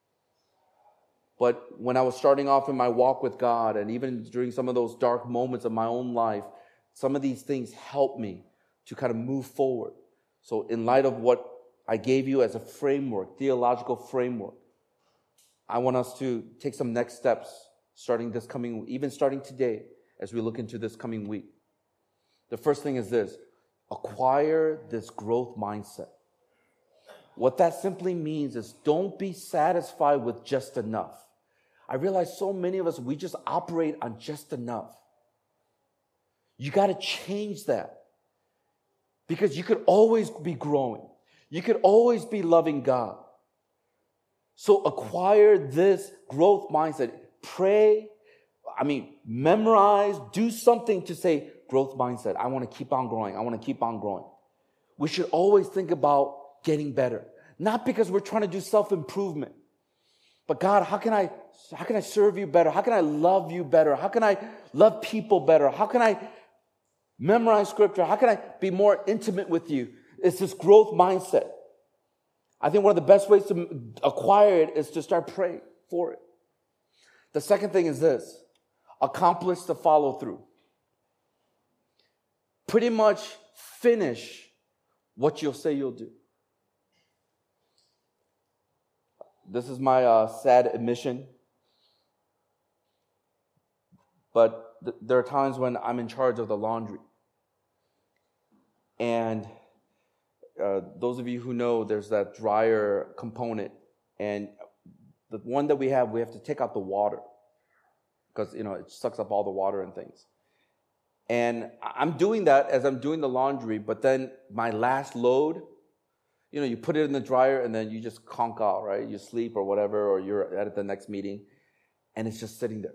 But when I was starting off in my walk with God, and even during some of those dark moments of my own life, some of these things helped me to kind of move forward. So in light of what I gave you as a framework, theological framework, I want us to take some next steps starting this coming, even starting today as we look into this coming week. The first thing is this: acquire this growth mindset. What that simply means is don't be satisfied with just enough. I realize so many of us, we just operate on just enough. You got to change that, because you could always be growing. You could always be loving God. So acquire this growth mindset. Pray, I mean, memorize, do something to say, growth mindset. I want to keep on growing. I want to keep on growing. We should always think about getting better. Not because we're trying to do self-improvement, but God, how can I, how can I serve you better? How can I love you better? How can I love people better? How can I memorize scripture? How can I be more intimate with you? It's this growth mindset. I think one of the best ways to acquire it is to start praying for it. The second thing is this: accomplish the follow through. Pretty much finish what you'll say you'll do. This is my uh, sad admission. But th- there are times when I'm in charge of the laundry. And uh, those of you who know, there's that dryer component. And the one that we have, we have to take out the water, because, you know, it sucks up all the water and things. And I'm doing that as I'm doing the laundry, but then my last load, you know, you put it in the dryer and then you just conk out, right? You sleep or whatever, or you're at the next meeting, and it's just sitting there.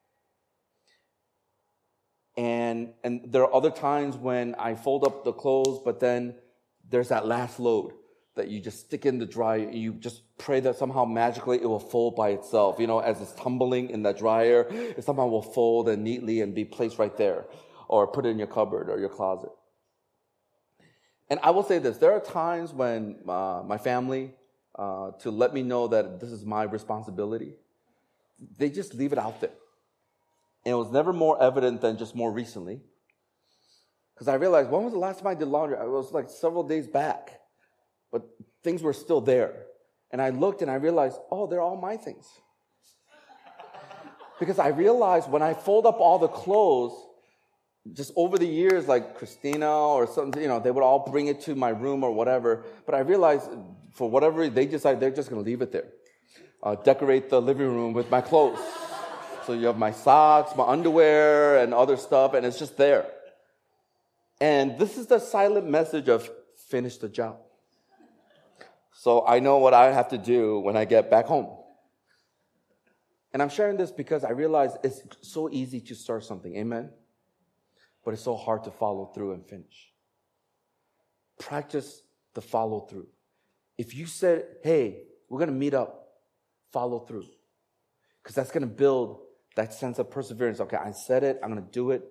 And and there are other times when I fold up the clothes, but then there's that last load that you just stick in the dryer, and you just pray that somehow magically it will fold by itself. You know, as it's tumbling in the dryer, it somehow will fold and neatly and be placed right there, or put it in your cupboard or your closet. And I will say this, there are times when uh, my family, uh, to let me know that this is my responsibility, they just leave it out there. And it was never more evident than just more recently. Because I realized, when was the last time I did laundry? It was like several days back. But things were still there. And I looked and I realized, oh, they're all my things. Because I realized when I fold up all the clothes, just over the years, like Christina or something, you know, they would all bring it to my room or whatever. But I realized, for whatever they decide, they're just going to leave it there. Uh, decorate the living room with my clothes. So you have my socks, my underwear, and other stuff, and it's just there. And this is the silent message of finish the job. So I know what I have to do when I get back home. And I'm sharing this because I realize it's so easy to start something, amen? But it's so hard to follow through and finish. Practice the follow through. If you said, hey, we're going to meet up, follow through. Because that's going to build that sense of perseverance. Okay, I said it, I'm going to do it.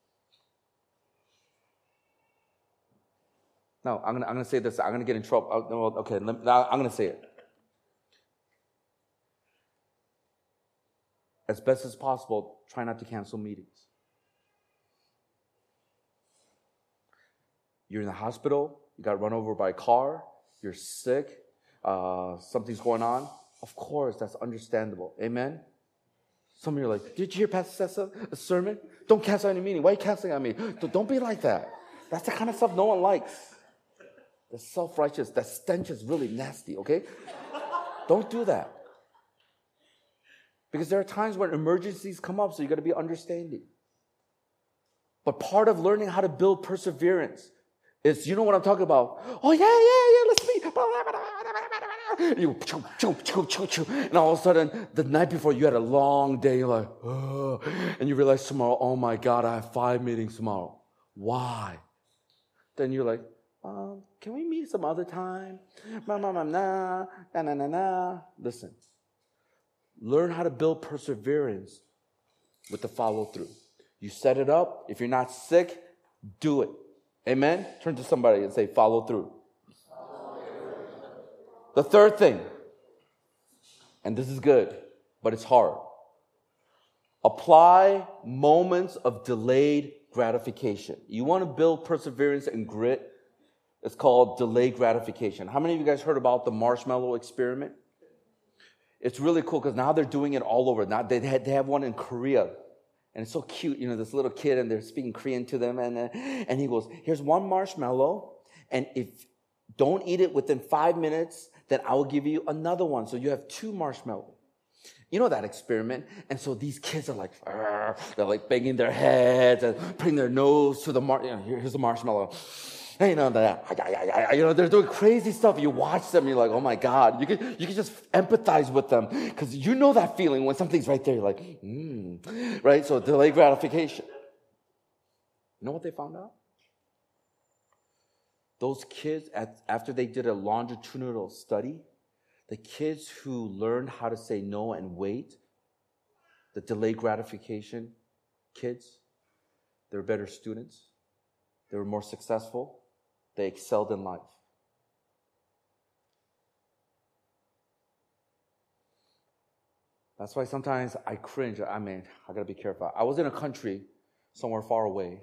No, I'm going to, I'm going to say this. I'm going to get in trouble. Oh, okay, let, now I'm going to say it. As best as possible, try not to cancel meetings. You're in the hospital, you got run over by a car, you're sick, uh, something's going on. Of course, that's understandable. Amen? Some of you are like, did you hear Pastor Sessa, a sermon? Don't cancel any meeting. Why are you canceling on me? Don't be like that. That's the kind of stuff no one likes. The self-righteous, that stench is really nasty, okay? Don't do that. Because there are times when emergencies come up, so you got to be understanding. But part of learning how to build perseverance is, you know what I'm talking about? Oh, yeah, yeah, yeah, let's meet. You choo, choo, choo, choo, choo. And all of a sudden, the night before, you had a long day. You're like, oh. And you realize tomorrow, oh my God, I have five meetings tomorrow. Why? Then you're like, um, can we meet some other time? Nah, nah, nah, nah, nah, nah, nah, nah. Listen, learn how to build perseverance with the follow through. You set it up. If you're not sick, do it. Amen? Turn to somebody and say, follow through. Follow through. The third thing, and this is good, but it's hard. Apply moments of delayed gratification. You want to build perseverance and grit? It's called delayed gratification. How many of you guys heard about the marshmallow experiment? It's really cool because now they're doing it all over. Now they had, they have one in Korea. And it's so cute, you know, this little kid, and they're speaking Korean to them. And, uh, and he goes, here's one marshmallow. And if don't eat it within five minutes, then I will give you another one. So you have two marshmallows. You know that experiment? And so these kids are like, they're like banging their heads and putting their nose to the mar. You know, here, here's the marshmallow. And you know that, you know, they're doing crazy stuff. You watch them, you're like, oh my God. You can you can just empathize with them because you know that feeling when something's right there. You're like, hmm, right? So delayed gratification. You know what they found out? Those kids, at, after they did a longitudinal study, the kids who learned how to say no and wait, the delayed gratification kids, they're better students. They were more successful. They excelled in life. That's why sometimes I cringe. I mean, I gotta be careful. I was in a country somewhere far away,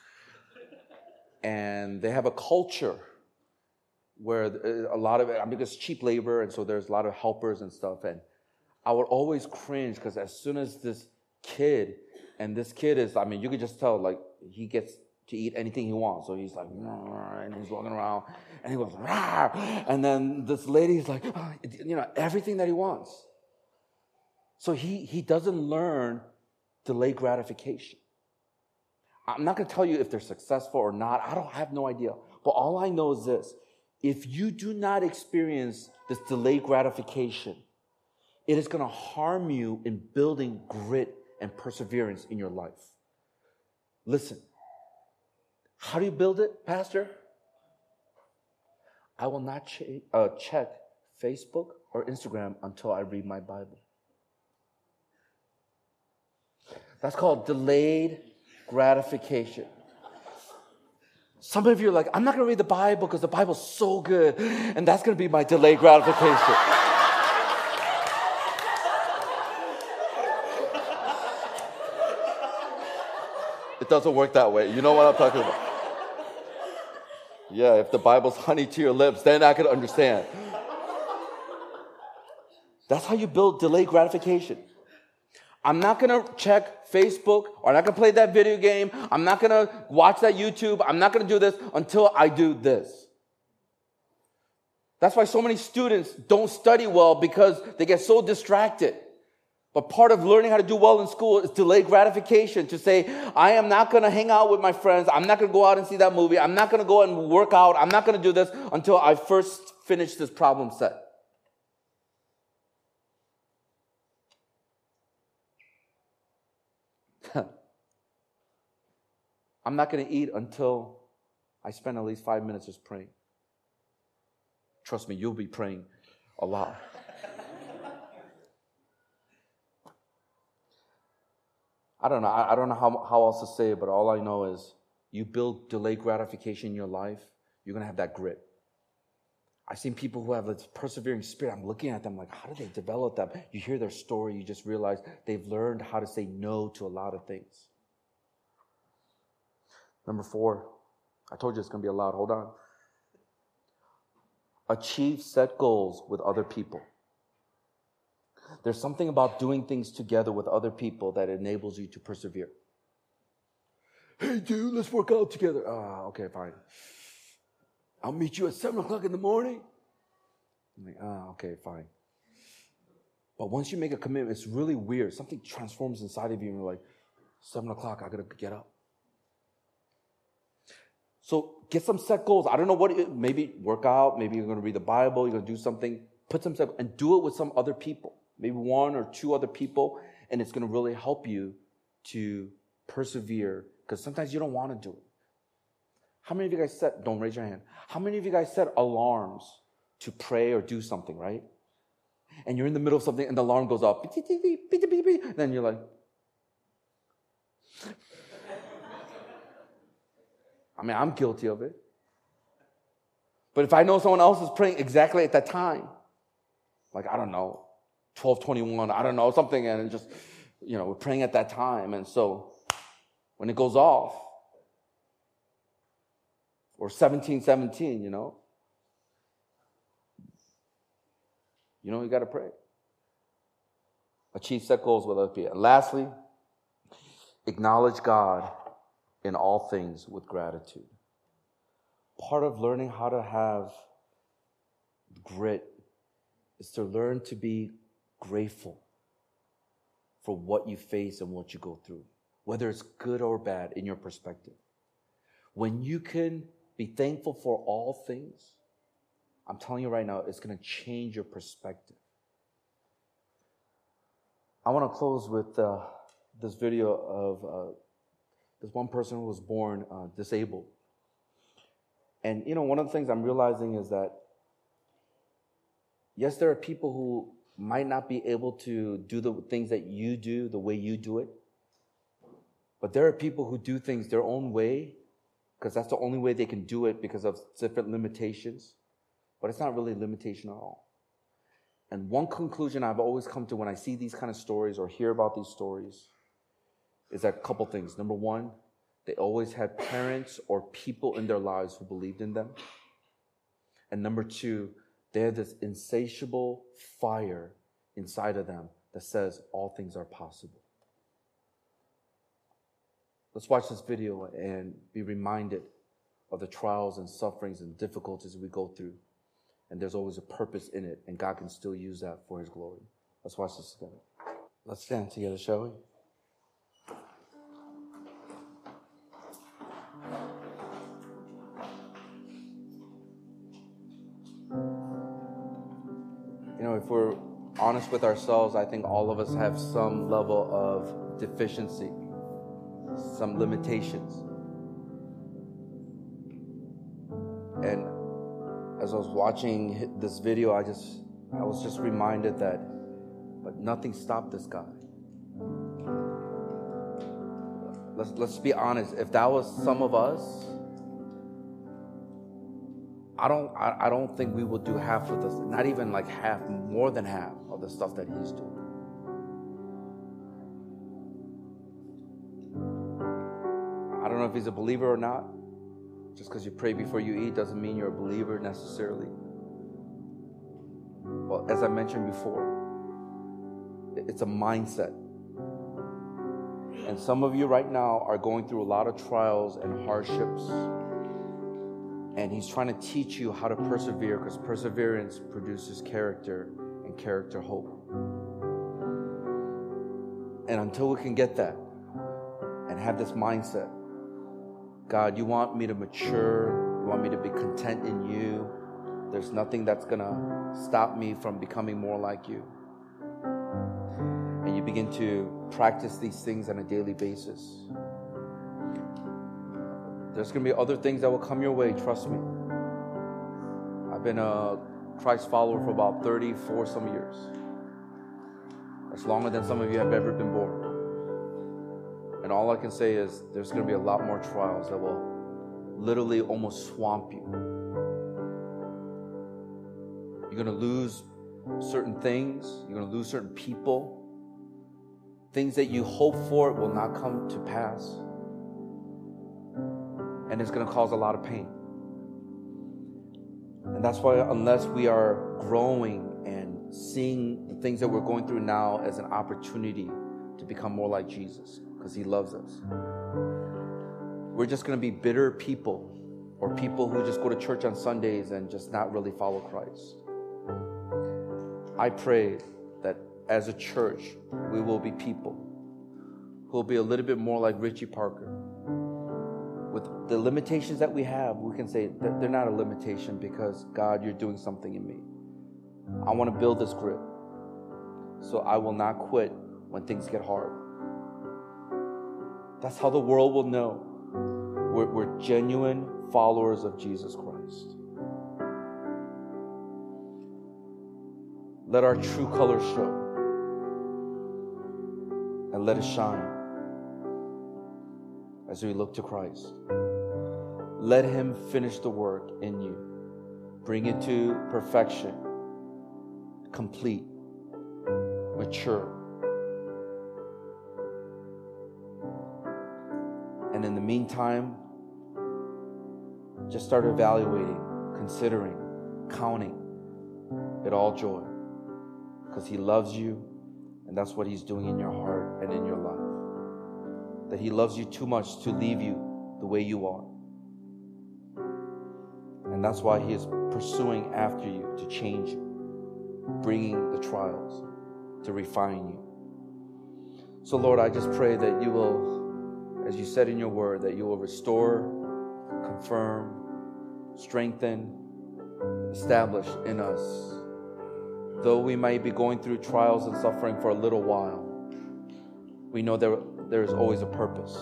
and they have a culture where a lot of it, I mean, it's cheap labor, and so there's a lot of helpers and stuff. And I would always cringe because as soon as this kid, and this kid is, I mean, you could just tell, like, he gets to eat anything he wants. So he's like, and he's walking around, and he goes, Rawr! And then this lady's like, oh, you know, everything that he wants. So he, he doesn't learn delayed gratification. I'm not going to tell you if they're successful or not. I don't I have no idea. But all I know is this. if you do not experience this delayed gratification, it is going to harm you in building grit and perseverance in your life. Listen, how do you build it, Pastor? I will not ch- uh, check Facebook or Instagram until I read my Bible. That's called delayed gratification. Some of you are like, I'm not going to read the Bible because the Bible's so good, and that's going to be my delayed gratification. It doesn't work that way. You know what I'm talking about? Yeah, if the Bible's honey to your lips, then I could understand. That's how you build delayed gratification. I'm not going to check Facebook, or I'm not going to play that video game. I'm not going to watch that YouTube. I'm not going to do this until I do this. That's why so many students don't study well, because they get so distracted. But part of learning how to do well in school is delayed gratification, to say, I am not going to hang out with my friends. I'm not going to go out and see that movie. I'm not going to go and work out. I'm not going to do this until I first finish this problem set. I'm not going to eat until I spend at least five minutes just praying. Trust me, you'll be praying a lot. I don't know. I don't know how, how else to say it, but all I know is you build delayed gratification in your life, you're going to have that grit. I've seen people who have this persevering spirit. I'm looking at them like, how did they develop that? You hear their story, you just realize they've learned how to say no to a lot of things. Number four, I told you it's going to be a lot. Hold on. Achieve set goals with other people. There's something about doing things together with other people that enables you to persevere. Hey, dude, let's work out together. Ah, okay, fine. I'll meet you at seven o'clock in the morning. I'm like, ah, okay, fine. But once you make a commitment, it's really weird. Something transforms inside of you, and you're like, seven o'clock, I gotta get up. So get some set goals. I don't know what, it, maybe work out, maybe you're going to read the Bible, you're going to do something. Put some set, and do it with some other people. Maybe one or two other people, and it's going to really help you to persevere, because sometimes you don't want to do it. How many of you guys set, don't raise your hand, how many of you guys set alarms to pray or do something, right? And you're in the middle of something and the alarm goes off. Then you're like, I mean, I'm guilty of it. But if I know someone else is praying exactly at that time, like, I don't know, twelve twenty-one, I don't know, something, and just, you know, we're praying at that time. And so when it goes off, or seventeen seventeen, you know, you know, you got to pray. Achieve set goals with other people. And lastly, acknowledge God in all things with gratitude. Part of learning how to have grit is to learn to be grateful for what you face and what you go through, whether it's good or bad in your perspective. When you can be thankful for all things, I'm telling you right now, it's going to change your perspective. I want to close with uh, this video of uh, this one person who was born uh, disabled. And, you know, one of the things I'm realizing is that, yes, there are people who might not be able to do the things that you do the way you do it. But there are people who do things their own way, because that's the only way they can do it because of different limitations. But it's not really a limitation at all. And one conclusion I've always come to when I see these kind of stories or hear about these stories is that a couple things. Number one, they always had parents or people in their lives who believed in them. And number two, they had this insatiable fire inside of them that says all things are possible. Let's watch this video and be reminded of the trials and sufferings and difficulties we go through. And there's always a purpose in it, and God can still use that for His glory. Let's watch this together. Let's stand together, shall we? we're honest with ourselves, I think all of us have some level of deficiency, some limitations. And as I was watching this video, I just, I was just reminded that, but nothing stopped this guy. Let's, let's be honest. If that was some of us, I don't, I, I don't think we would do half of this, not even like half, more than half of the stuff that he's doing. I don't know if he's a believer or not. Just because you pray before you eat doesn't mean you're a believer necessarily. Well, as I mentioned before, it's a mindset. And some of you right now are going through a lot of trials and hardships. And he's trying to teach you how to persevere, because perseverance produces character, and character hope. And until we can get that and have this mindset, God, you want me to mature. You want me to be content in you. There's nothing that's going to stop me from becoming more like you. And you begin to practice these things on a daily basis. There's going to be other things that will come your way, trust me. I've been a Christ follower for about thirty-four some years. That's longer than some of you have ever been born. And all I can say is there's going to be a lot more trials that will literally almost swamp you. You're going to lose certain things. You're going to lose certain people. Things that you hope for will not come to pass. And it's going to cause a lot of pain. And that's why unless we are growing and seeing the things that we're going through now as an opportunity to become more like Jesus, because he loves us, we're just going to be bitter people, or people who just go to church on Sundays and just not really follow Christ. I pray that as a church, we will be people who will be a little bit more like Richie Parker. With the limitations that we have, we can say that they're not a limitation, because God, you're doing something in me. I want to build this grip, so I will not quit when things get hard. That's how the world will know we're, we're genuine followers of Jesus Christ. Let our true colors show, and let it shine as we look to Christ. Let him finish the work in you. Bring it to perfection, complete, mature. And in the meantime, just start evaluating, considering, counting it all joy. Because he loves you, and that's what he's doing in your heart and in your life. That he loves you too much to leave you the way you are. And that's why he is pursuing after you to change you, bringing the trials to refine you. So Lord, I just pray that you will, as you said in your word, that you will restore, confirm, strengthen, establish in us. Though we might be going through trials and suffering for a little while, we know there, there is always a purpose.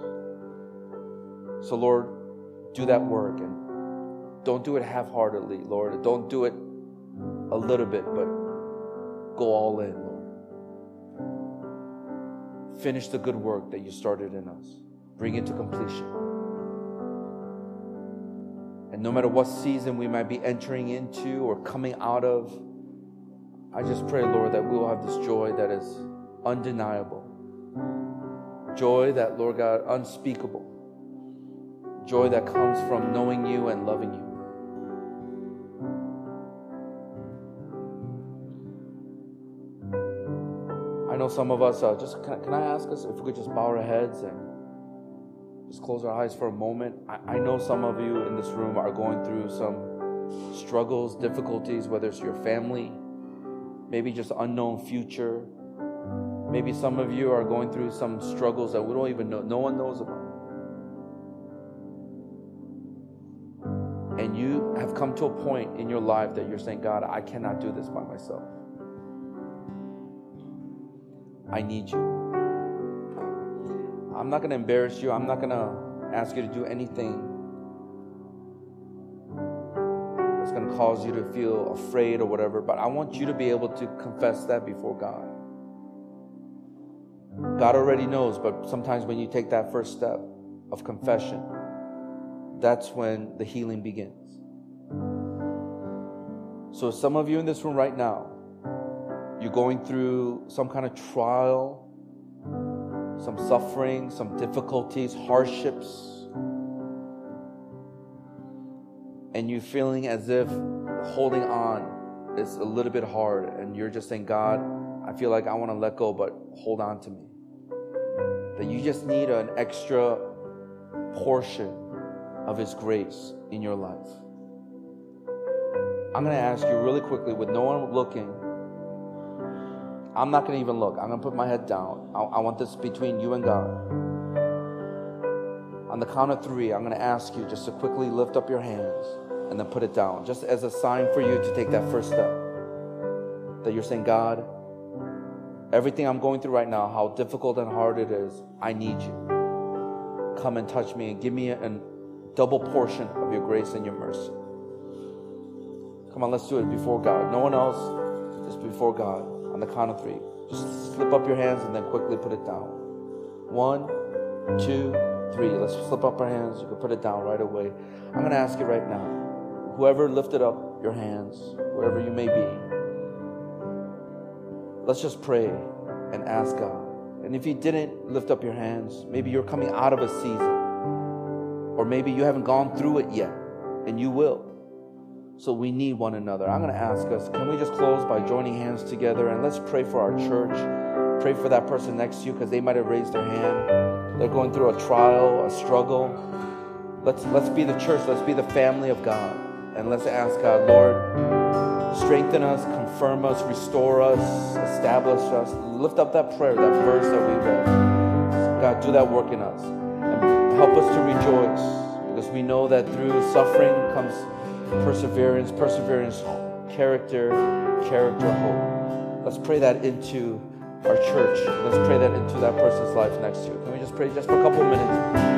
So Lord, do that work, and don't do it half-heartedly, Lord. Don't do it a little bit, but go all in, Lord. Finish the good work that you started in us. Bring it to completion. And no matter what season we might be entering into or coming out of, I just pray, Lord, that we will have this joy that is undeniable. Joy that, Lord God, unspeakable. Joy that comes from knowing you and loving you. I know some of us, uh, just can, can I ask us if we could just bow our heads and just close our eyes for a moment? I, I know some of you in this room are going through some struggles, difficulties, whether it's your family, maybe just unknown future. Maybe some of you are going through some struggles that we don't even know, no one knows about. And you have come to a point in your life that you're saying, God, I cannot do this by myself. I need you. I'm not going to embarrass you. I'm not going to ask you to do anything that's going to cause you to feel afraid or whatever, but I want you to be able to confess that before God. God already knows, but sometimes when you take that first step of confession, that's when the healing begins. So some of you in this room right now, you're going through some kind of trial, some suffering, some difficulties, hardships, and you're feeling as if holding on is a little bit hard, and you're just saying, God, I feel like I want to let go, but hold on to me. That you just need an extra portion of His grace in your life. I'm going to ask you really quickly, with no one looking. I'm not going to even look. I'm going to put my head down. I, I want this between you and God. On the count of three, I'm going to ask you just to quickly lift up your hands and then put it down, just as a sign for you to take that first step. That you're saying, God, everything I'm going through right now, how difficult and hard it is, I need you. Come and touch me and give me a, a double portion of your grace and your mercy. Come on, let's do it before God. No one else, just before God. On the count of three. Just slip up your hands and then quickly put it down. One, two, three. Let's slip up our hands. You can put it down right away. I'm going to ask you right now, whoever lifted up your hands, wherever you may be, let's just pray and ask God. And if you didn't lift up your hands, maybe you're coming out of a season, or maybe you haven't gone through it yet, and you will. So we need one another. I'm going to ask us, can we just close by joining hands together, and let's pray for our church. Pray for that person next to you, because they might have raised their hand. They're going through a trial, a struggle. Let's, let's be the church. Let's be the family of God. And let's ask God, Lord, strengthen us, confirm us, restore us, establish us. Lift up that prayer, that verse that we read. God, do that work in us. And help us to rejoice, because we know that through suffering comes perseverance, perseverance, character, character, hope. Let's pray that into our church. Let's pray that into that person's life next to you. Can we just pray just for a couple of minutes?